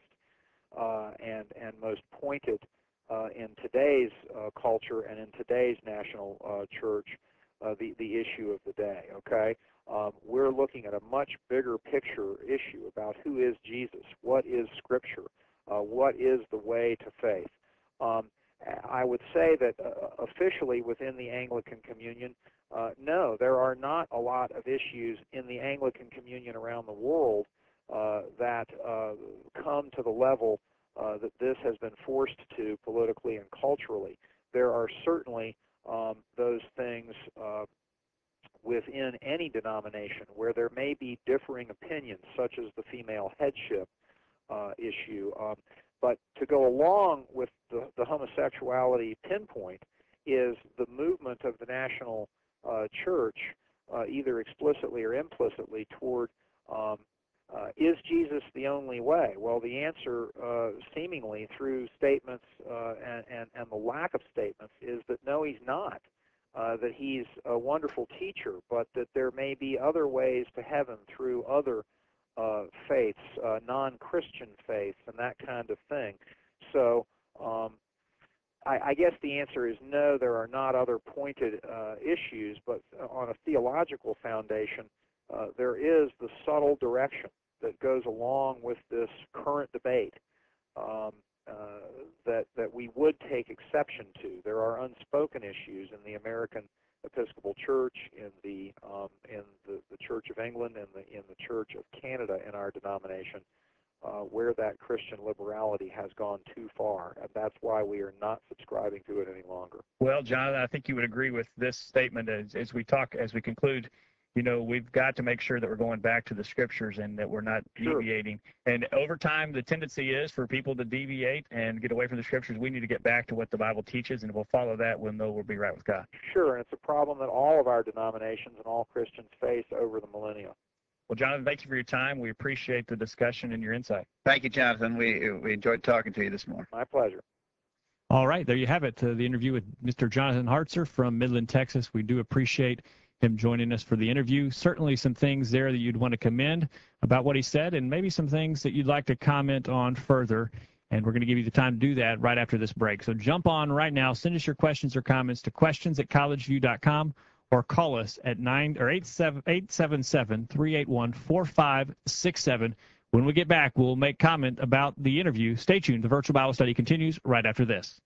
Speaker 4: uh, and, and most pointed uh, in today's uh, culture and in today's national uh, church, uh, the, the issue of the day, okay? Um, we're looking at a much bigger picture issue about who is Jesus, what is Scripture, uh, what is the way to faith. Um, I would say that uh, officially within the Anglican Communion, uh, no, there are not a lot of issues in the Anglican Communion around the world uh, that uh, come to the level uh, that this has been forced to politically and culturally. There are certainly um, those things uh, within any denomination where there may be differing opinions, such as the female headship uh, issue. Um, but to go along with the, the homosexuality pinpoint is the movement of the national uh, church uh, either explicitly or implicitly toward um, uh, is Jesus the only way? Well, the answer, uh, seemingly through statements uh, and, and, and the lack of statements, is that no, he's not. Uh, that he's a wonderful teacher, but that there may be other ways to heaven through other uh, faiths, uh, non-Christian faiths, and that kind of thing. So um, I, I guess the answer is no, there are not other pointed uh, issues, but on a theological foundation, uh, there is the subtle direction that goes along with this current debate um, uh, that, that we would take exception to. There are unspoken issues in the American Episcopal Church, in the um, in the, the Church of England, and the in the Church of Canada in our denomination, uh, where that Christian liberality has gone too far, and that's why we are not subscribing to it any longer.
Speaker 2: Well, Jonathan, I think you would agree with this statement as, as we talk, as we conclude. You know, we've got to make sure that we're going back to the scriptures and that we're not
Speaker 4: Sure.
Speaker 2: deviating. And over time, the tendency is for people to deviate and get away from the scriptures. We need to get back to what the Bible teaches, and if we'll follow that, we'll know we'll be right with God.
Speaker 4: Sure, and it's a problem that all of our denominations and all Christians face over the millennia.
Speaker 2: Well, Jonathan, thank you for your time. We appreciate the discussion and your insight.
Speaker 3: Thank you, Jonathan. We we enjoyed talking to you this morning.
Speaker 4: My pleasure.
Speaker 2: All right, there you have it, uh, the interview with Mister Jonathan Hartzer from Midland, Texas. We do appreciate him joining us for the interview. Certainly some things there that you'd want to commend about what he said, and maybe some things that you'd like to comment on further. And we're going to give you the time to do that right after this break. So jump on right now. Send us your questions or comments to questions at collegeview dot com or call us at nine or eight seven seven, three eight one, four five six seven. When we get back, we'll make comment about the interview. Stay tuned. The Virtual Bible Study continues right after this.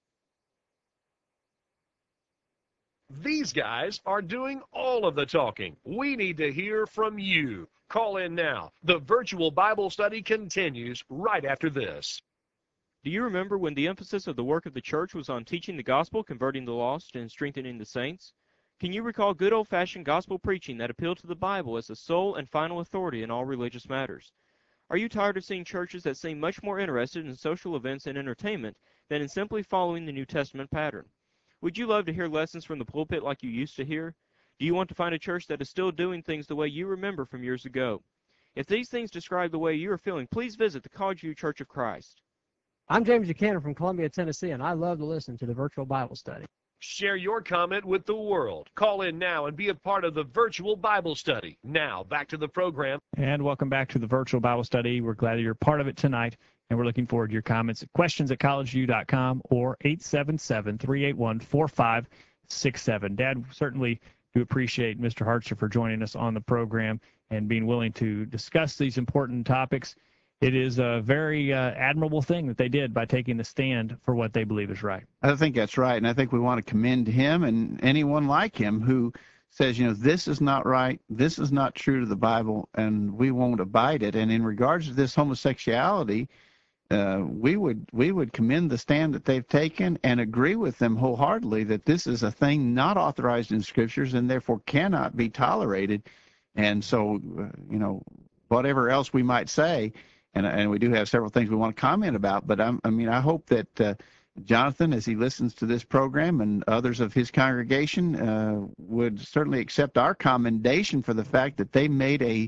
Speaker 1: These guys are doing all of the talking. We need to hear from you. Call in now. The Virtual Bible Study continues right after this.
Speaker 6: Do you remember when the emphasis of the work of the church was on teaching the gospel, converting the lost, and strengthening the saints? Can you recall good old-fashioned gospel preaching that appealed to the Bible as the sole and final authority in all religious matters? Are you tired of seeing churches that seem much more interested in social events and entertainment than in simply following the New Testament pattern? Would you love to hear lessons from the pulpit like you used to hear? Do you want to find a church that is still doing things the way you remember from years ago? If these things describe the way you are feeling, please visit the College View Church of Christ.
Speaker 8: I'm James Buchanan from Columbia, Tennessee, and I love to listen to the Virtual Bible Study.
Speaker 1: Share your comment with the world. Call in now and be a part of the Virtual Bible Study. Now, back to the program.
Speaker 2: And welcome back to the Virtual Bible Study. We're glad that you're part of it tonight, and we're looking forward to your comments at questions at collegeview dot com or eight seven seven, three eight one, four five six seven. Dad, certainly do appreciate Mister Hartzer for joining us on the program and being willing to discuss these important topics. It is a very uh, admirable thing that they did by taking the stand for what they believe is right.
Speaker 3: I think that's right, and I think we want to commend him and anyone like him who says, you know, this is not right, this is not true to the Bible, and we won't abide it. And in regards to this homosexuality, uh, we would we would commend the stand that they've taken and agree with them wholeheartedly that this is a thing not authorized in Scriptures and therefore cannot be tolerated. And so, uh, you know, whatever else we might say, and and we do have several things we want to comment about, but I'm, I mean, I hope that uh, Jonathan, as he listens to this program, and others of his congregation uh, would certainly accept our commendation for the fact that they made a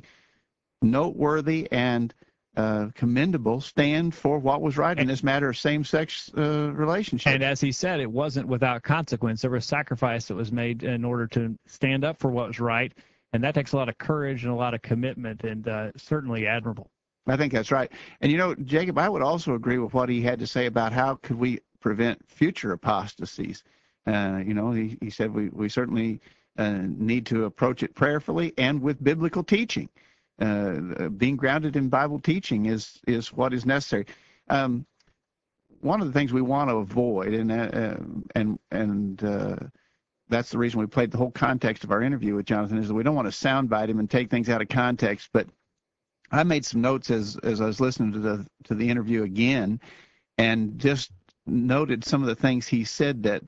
Speaker 3: noteworthy and uh, commendable stand for what was right in this matter of same-sex uh, relationships.
Speaker 2: And as he said, it wasn't without consequence. There was sacrifice that was made in order to stand up for what was right, and that takes a lot of courage and a lot of commitment, and uh, certainly admirable.
Speaker 3: I think that's right. And, you know, Jacob, I would also agree with what he had to say about how could we prevent future apostasies. Uh, you know, he, he said we, we certainly uh, need to approach it prayerfully and with biblical teaching. Uh, being grounded in Bible teaching is, is what is necessary. Um, one of the things we want to avoid, and, uh, and, and uh, that's the reason we played the whole context of our interview with Jonathan, is that we don't want to soundbite him and take things out of context, but I made some notes as as I was listening to the to the interview again, and just noted some of the things he said that,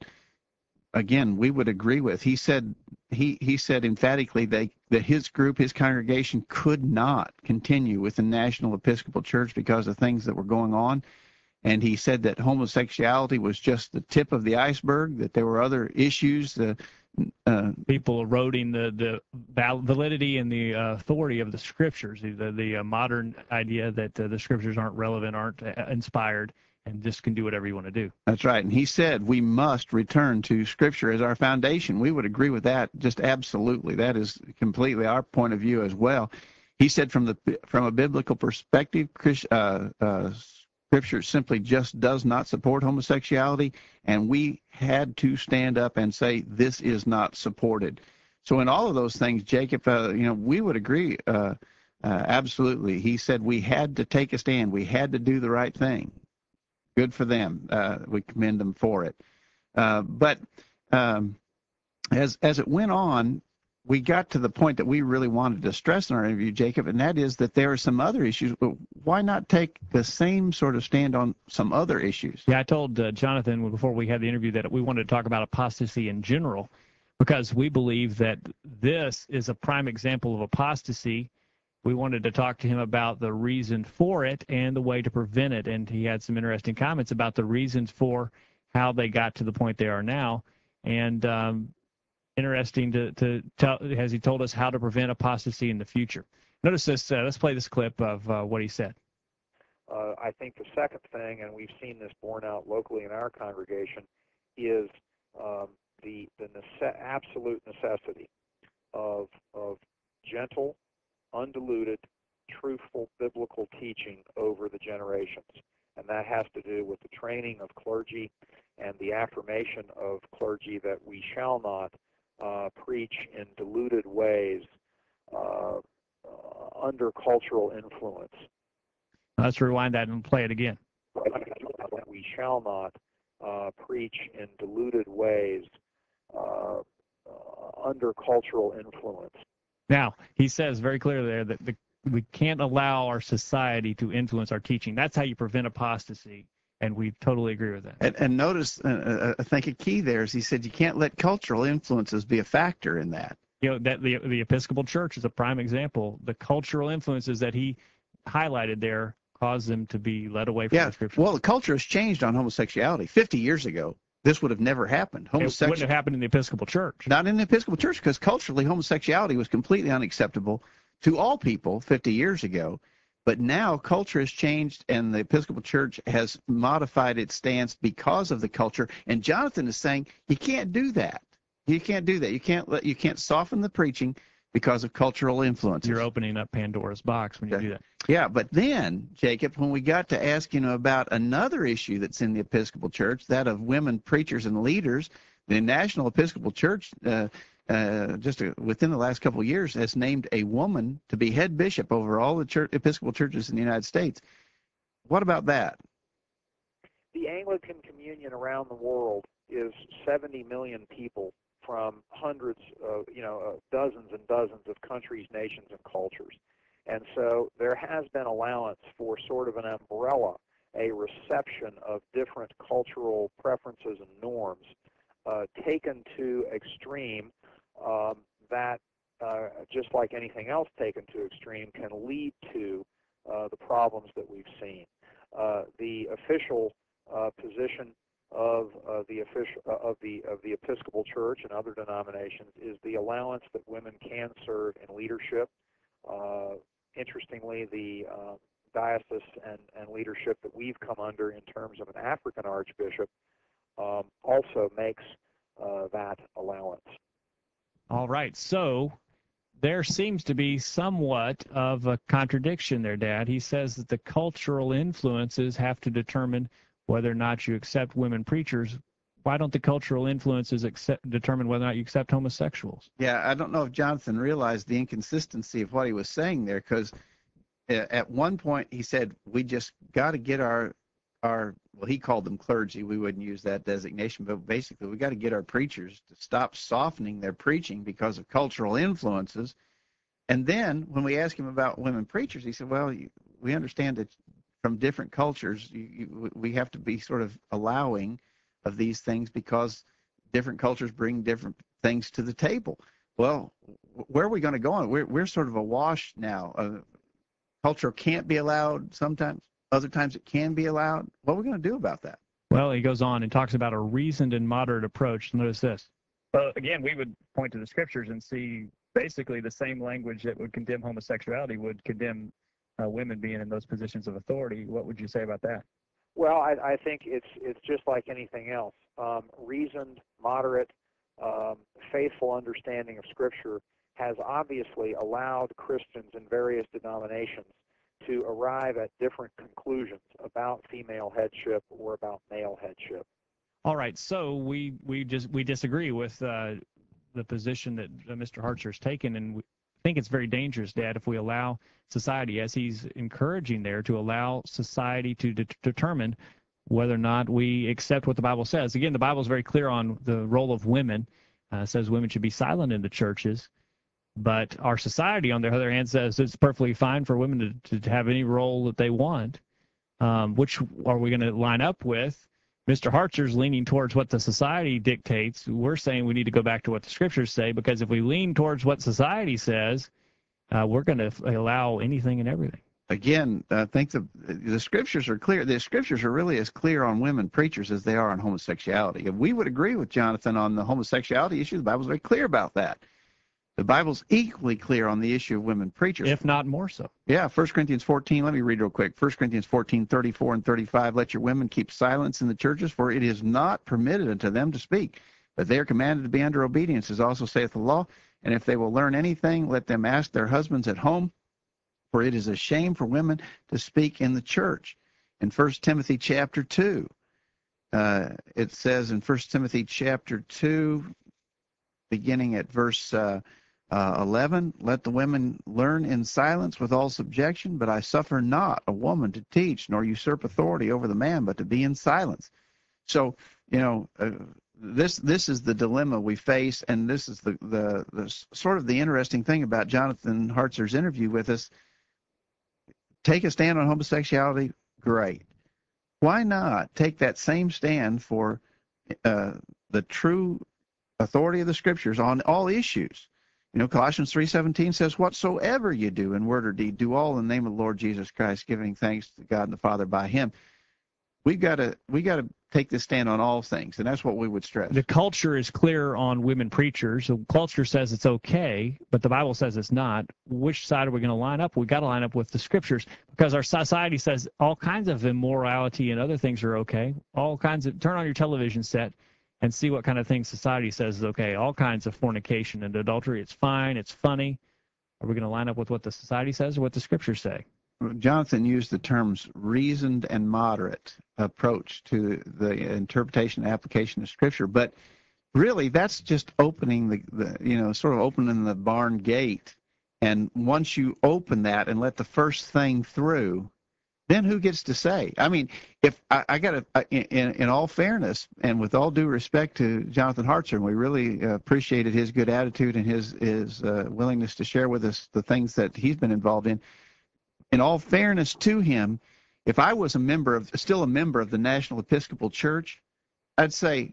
Speaker 3: again, we would agree with. He said he he said emphatically that that his group, his congregation, could not continue with the National Episcopal Church because of things that were going on, and he said that homosexuality was just the tip of the iceberg. That there were other issues uh, uh,
Speaker 2: people eroding the the val- validity and the uh, authority of the scriptures, the the uh, modern idea that uh, the scriptures aren't relevant, aren't uh, inspired, and just can do whatever you want to do.
Speaker 3: That's right. And he said we must return to Scripture as our foundation. We would agree with that, just absolutely. That is completely our point of view as well. He said from the from a biblical perspective, uh, uh, Scripture simply just does not support homosexuality, and we had to stand up and say this is not supported. So in all of those things, Jacob, uh, you know, we would agree uh, uh, absolutely. He said we had to take a stand. We had to do the right thing. Good for them. Uh, we commend them for it. Uh, but um, as as it went on, we got to the point that we really wanted to stress in our interview, Jacob, and that is that there are some other issues. But why not take the same sort of stand on some other issues?
Speaker 2: Yeah, I told uh, Jonathan before we had the interview that we wanted to talk about apostasy in general, because we believe that this is a prime example of apostasy. We wanted to talk to him about the reason for it and the way to prevent it. And he had some interesting comments about the reasons for how they got to the point they are now. And um, interesting to, to tell, as he told us how to prevent apostasy in the future. Notice this. Uh, let's play this clip of uh, what he said.
Speaker 4: Uh, I think the second thing, and we've seen this borne out locally in our congregation, is um, the, the nece- absolute necessity of, of gentle, undiluted, truthful biblical teaching over the generations. And that has to do with the training of clergy and the affirmation of clergy that we shall not uh, preach in diluted ways uh, uh, under cultural influence.
Speaker 2: Let's rewind that and play it again.
Speaker 4: We shall not uh, preach in diluted ways uh, uh, under cultural influence.
Speaker 2: Now, he says very clearly there that the, we can't allow our society to influence our teaching. That's how you prevent apostasy, and we totally agree with that.
Speaker 3: And, and notice, uh, I think a key there is he said you can't let cultural influences be a factor in that.
Speaker 2: You know, that the, the Episcopal Church is a prime example. The cultural influences that he highlighted there cause them to be led away from
Speaker 3: yeah,
Speaker 2: the Scripture.
Speaker 3: Well, the culture has changed on homosexuality. fifty years ago, this would have never happened.
Speaker 2: Homosexual, it wouldn't have happened in the Episcopal Church.
Speaker 3: Not in the Episcopal Church, because culturally, homosexuality was completely unacceptable to all people fifty years ago. But now culture has changed, and the Episcopal Church has modified its stance because of the culture. And Jonathan is saying you can't do that. You can't do that. You can't let you can't soften the preaching because of cultural influences.
Speaker 2: You're opening up Pandora's box when you
Speaker 3: Okay.
Speaker 2: do that.
Speaker 3: Yeah, but then, Jacob, when we got to asking him about another issue that's in the Episcopal Church, that of women preachers and leaders, the National Episcopal Church, uh, uh, just uh, within the last couple of years, has named a woman to be head bishop over all the church, Episcopal churches in the United States. What about that?
Speaker 4: The Anglican Communion around the world is seventy million people from hundreds of, you know, uh, dozens and dozens of countries, nations, and cultures. And so there has been allowance for sort of an umbrella, a reception of different cultural preferences and norms uh, taken to extreme um, that, uh, just like anything else taken to extreme, can lead to uh, the problems that we've seen. Uh, the official uh, position of uh, the official uh, of the of the Episcopal Church and other denominations is the allowance that women can serve in leadership. Uh, interestingly, the uh, diocese and, and leadership that we've come under in terms of an African archbishop um, also makes uh, that allowance.
Speaker 2: All right, so there seems to be somewhat of a contradiction there, Dad. He says that the cultural influences have to determine whether or not you accept women preachers. Why don't the cultural influences accept, determine whether or not you accept homosexuals?
Speaker 3: Yeah, I don't know if Jonathan realized the inconsistency of what he was saying there, because at one point he said we just got to get our our well, he called them clergy. We wouldn't use that designation, but basically we got to get our preachers to stop softening their preaching because of cultural influences. And then when we asked him about women preachers, he said, well, we understand that from different cultures, you, you, we have to be sort of allowing of these things because different cultures bring different things to the table. Well, where are we going to go on? We're, we're sort of awash now. Uh, culture can't be allowed sometimes. Other times it can be allowed. What are we going to do about that?
Speaker 2: Well, he goes on and talks about a reasoned and moderate approach. Notice this. Well, again, we would point to the scriptures and see basically the same language that would condemn homosexuality would condemn uh, women being in those positions of authority. What would you say about that?
Speaker 4: Well, I, I think it's it's just like anything else. Um, reasoned, moderate, um, faithful understanding of Scripture has obviously allowed Christians in various denominations to arrive at different conclusions about female headship or about male headship.
Speaker 2: All right, so we we just we disagree with uh, the position that uh, Mister Hartzer's taken, and we think it's very dangerous, Dad, if we allow society, as he's encouraging there, to allow society to de- determine whether or not we accept what the Bible says. Again, the Bible is very clear on the role of women. Uh, it says women should be silent in the churches. But our society, on the other hand, says it's perfectly fine for women to, to have any role that they want. Um, which are we going to line up with? Mister Hartzer's leaning towards what the society dictates. We're saying we need to go back to what the scriptures say, because if we lean towards what society says, uh, we're going to allow anything and everything.
Speaker 3: Again, I think the the scriptures are clear. The scriptures are really as clear on women preachers as they are on homosexuality. If we would agree with Jonathan on the homosexuality issue, the Bible's very clear about that. The Bible's equally clear on the issue of women preachers.
Speaker 2: If not more so.
Speaker 3: Yeah, First Corinthians fourteen, let me read real quick. First Corinthians fourteen, thirty-four and thirty-five, let your women keep silence in the churches, for it is not permitted unto them to speak, but they are commanded to be under obedience, as also saith the law. And if they will learn anything, let them ask their husbands at home, for it is a shame for women to speak in the church. In First Timothy chapter two, uh, it says in First Timothy chapter two, beginning at verse uh, uh, eleven, let the women learn in silence with all subjection, but I suffer not a woman to teach, nor usurp authority over the man, but to be in silence. So, you know, uh, this this is the dilemma we face, and this is the, the, the sort of the interesting thing about Jonathan Hartzer's interview with us. Take a stand on homosexuality, great. Why not take that same stand for uh, the true authority of the scriptures on all issues? You know, Colossians three seventeen says, whatsoever you do in word or deed, do all in the name of the Lord Jesus Christ, giving thanks to God and the Father by him. We've got to we got to take this stand on all things, and that's what we would stress.
Speaker 2: The culture is clear on women preachers. The culture says it's okay, but the Bible says it's not. Which side are we going to line up? We've got to line up with the scriptures, because our society says all kinds of immorality and other things are okay. All kinds of, turn on your television set and see what kind of things society says is okay. All kinds of fornication and adultery, it's fine, it's funny. Are we going to line up with what the society says or what the scriptures say?
Speaker 3: Jonathan used the terms reasoned and moderate approach to the interpretation and application of Scripture, but really that's just opening the, the, you know, sort of opening the barn gate. And once you open that and let the first thing through, then who gets to say? I mean, if I, I got to, in, in all fairness and with all due respect to Jonathan Hartzer, and we really uh, appreciated his good attitude and his, his uh, willingness to share with us the things that he's been involved in. In all fairness to him, if I was a member of, still a member of the National Episcopal Church, I'd say,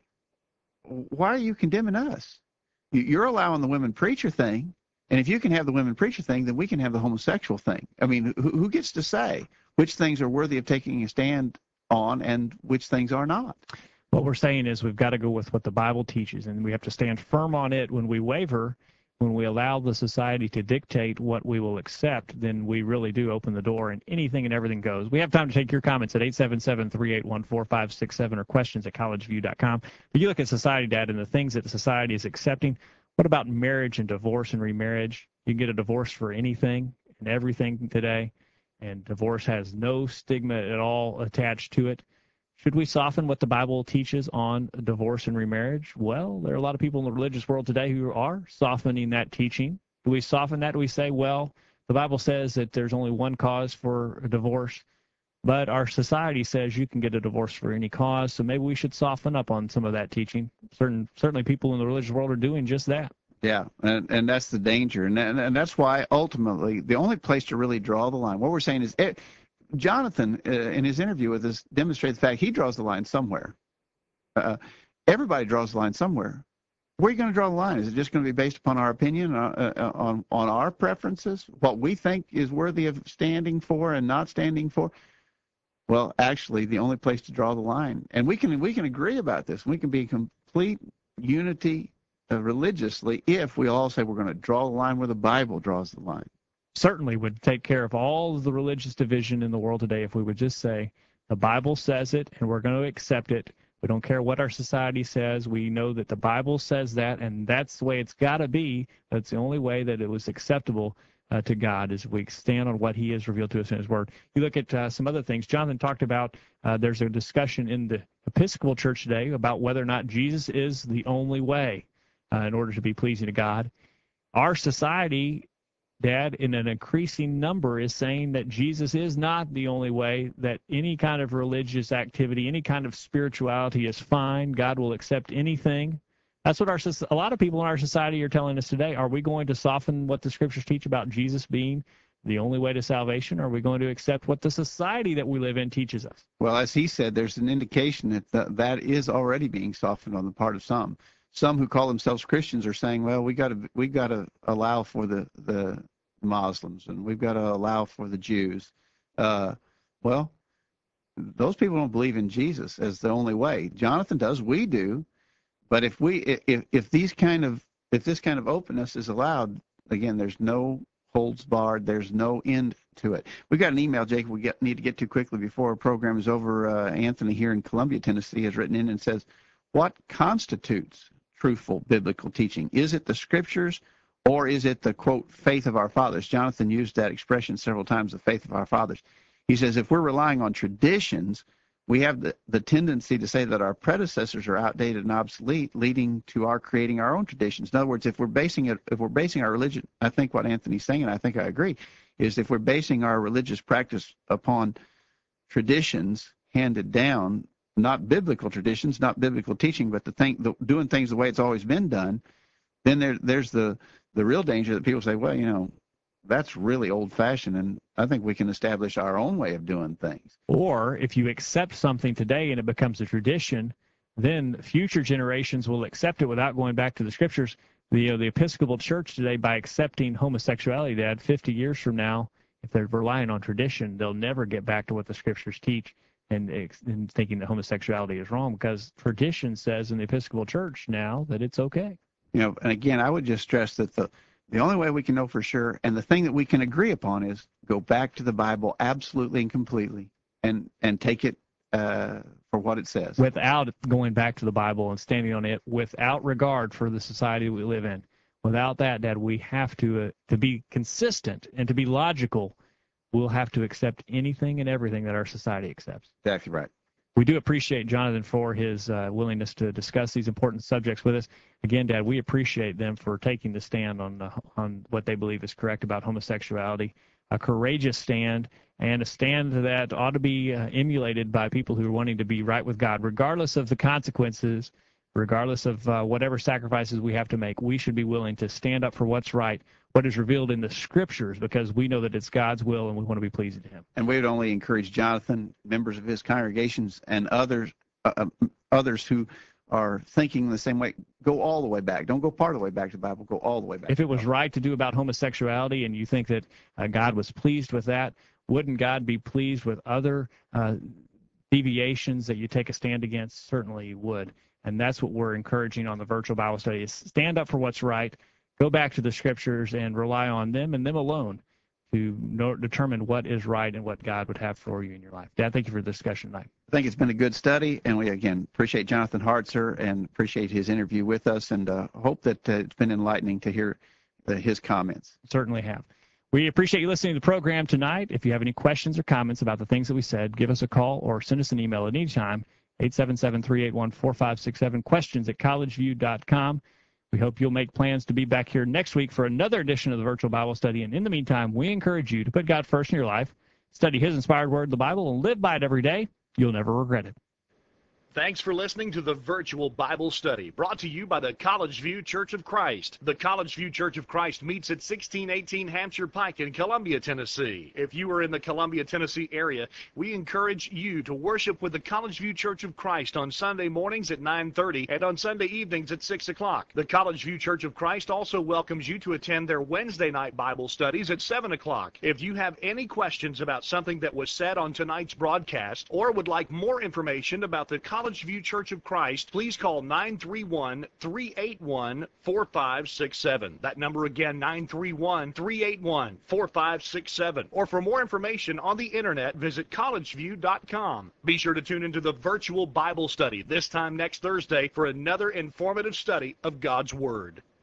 Speaker 3: why are you condemning us? You're allowing the women preacher thing, and if you can have the women preacher thing, then we can have the homosexual thing. I mean, who, who gets to say which things are worthy of taking a stand on and which things are not?
Speaker 2: What we're saying is we've got to go with what the Bible teaches, and we have to stand firm on it. When we waver, when we allow the society to dictate what we will accept, then we really do open the door, and anything and everything goes. We have time to take your comments at eight seven seven, three eight one, four five six seven or questions at college view dot com. But you look at society, Dad, and the things that the society is accepting. What about marriage and divorce and remarriage? You can get a divorce for anything and everything today, and divorce has no stigma at all attached to it. Should we soften what the Bible teaches on divorce and remarriage? Well, there are a lot of people in the religious world today who are softening that teaching. Do we soften that? Do we say, well, the Bible says that there's only one cause for a divorce, but our society says you can get a divorce for any cause, so maybe we should soften up on some of that teaching. Certain, certainly people in the religious world are doing just that.
Speaker 3: Yeah, and, and that's the danger, and, and and that's why ultimately the only place to really draw the line, what we're saying is, it, Jonathan, uh, in his interview with us, demonstrated the fact he draws the line somewhere. Uh, everybody draws the line somewhere. Where are you going to draw the line? Is it just going to be based upon our opinion, uh, uh, on on our preferences, what we think is worthy of standing for and not standing for? Well, actually, the only place to draw the line, and we can we can agree about this. We can be in complete unity uh, religiously if we all say we're going to draw the line where the Bible draws the line.
Speaker 2: Certainly would take care of all of the religious division in the world today if we would just say the Bible says it and we're going to accept it. We don't care what our society says. We know that the Bible says that, and that's the way it's got to be. That's the only way that it was acceptable uh, to God, is we stand on what he has revealed to us in his word. You look at uh, some other things. Jonathan talked about uh, there's a discussion in the Episcopal Church today about whether or not Jesus is the only way uh, in order to be pleasing to God. Our society, Dad, in an increasing number, is saying that Jesus is not the only way, that any kind of religious activity, any kind of spirituality is fine. God will accept anything. That's what our a lot of people in our society are telling us today. Are we going to soften what the scriptures teach about Jesus being the only way to salvation, or are we going to accept what the society that we live in teaches us?
Speaker 3: Well, as he said, there's an indication that th- that is already being softened on the part of some. Some who call themselves Christians are saying, well, we got to we got to allow for the, the Muslims, and we've got to allow for the Jews. Uh, well, those people don't believe in Jesus as the only way. Jonathan does, we do, but if we if if these kind of if this kind of openness is allowed, again, there's no holds barred. There's no end to it. We got an email, Jake, we get, need to get to quickly before our program is over. Uh, Anthony here in Columbia, Tennessee, has written in and says, what constitutes truthful biblical teaching? Is it the scriptures, or is it the, quote, faith of our fathers? Jonathan used that expression several times, the faith of our fathers. He says if we're relying on traditions, we have the, the tendency to say that our predecessors are outdated and obsolete, leading to our creating our own traditions. In other words, if we're basing it, if we're basing our religion, I think what Anthony's saying, and I think I agree, is if we're basing our religious practice upon traditions handed down, not biblical traditions, not biblical teaching, but the thing, the, doing things the way it's always been done, then there, there's the, the real danger that people say, well, you know, that's really old-fashioned, and I think we can establish our own way of doing things.
Speaker 2: Or if you accept something today and it becomes a tradition, then future generations will accept it without going back to the scriptures. The, you know, the Episcopal Church today, by accepting homosexuality, Dad, fifty years from now, if they're relying on tradition, they'll never get back to what the scriptures teach. And, and thinking that homosexuality is wrong, because tradition says in the Episcopal Church now that it's okay.
Speaker 3: You know, and again, I would just stress that the the only way we can know for sure, and the thing that we can agree upon, is go back to the Bible absolutely and completely, and and take it uh, for what it says,
Speaker 2: without going back to the Bible and standing on it, without regard for the society we live in. Without that, Dad, we have to uh, to be consistent and to be logical. We'll have to accept anything and everything that our society accepts.
Speaker 3: Exactly right.
Speaker 2: We do appreciate Jonathan for his uh, willingness to discuss these important subjects with us. Again, Dad, we appreciate them for taking the stand on uh, on what they believe is correct about homosexuality, a courageous stand, and a stand that ought to be uh, emulated by people who are wanting to be right with God, regardless of the consequences, regardless of uh, whatever sacrifices we have to make. We should be willing to stand up for what's right, what is revealed in the scriptures, because we know that it's God's will and we want to be pleasing to him.
Speaker 3: And we would only encourage Jonathan, members of his congregations, and others uh, others who are thinking the same way, go all the way back. Don't go part of the way back to the Bible. Go all the way back.
Speaker 2: If it was right to do about homosexuality and you think that uh, God was pleased with that, wouldn't God be pleased with other uh, deviations that you take a stand against? Certainly he would. And that's what we're encouraging on the virtual Bible study, is stand up for what's right, go back to the scriptures and rely on them and them alone to know, determine what is right and what God would have for you in your life. Dad, thank you for the discussion tonight.
Speaker 3: I think it's been a good study, and we, again, appreciate Jonathan Hartzer and appreciate his interview with us, and uh, hope that uh, it's been enlightening to hear uh, his comments.
Speaker 2: Certainly have. We appreciate you listening to the program tonight. If you have any questions or comments about the things that we said, give us a call or send us an email at any time, eight seven seven, three eight one, four five six seven, questions at collegeview dot com. We hope you'll make plans to be back here next week for another edition of the Virtual Bible Study. And in the meantime, we encourage you to put God first in your life, study his inspired word, the Bible, and live by it every day. You'll never regret it.
Speaker 1: Thanks for listening to the Virtual Bible Study, brought to you by the College View Church of Christ. The College View Church of Christ meets at sixteen eighteen Hampshire Pike in Columbia, Tennessee. If you are in the Columbia, Tennessee area, we encourage you to worship with the College View Church of Christ on Sunday mornings at nine thirty and on Sunday evenings at six o'clock. The College View Church of Christ also welcomes you to attend their Wednesday night Bible studies at seven o'clock. If you have any questions about something that was said on tonight's broadcast or would like more information about the College College View Church of Christ, please call nine three one, three eight one, four five six seven. That number again, nine three one, three eight one, four five six seven. Or for more information on the internet, visit college view dot com. Be sure to tune into the virtual Bible study this time next Thursday for another informative study of God's Word.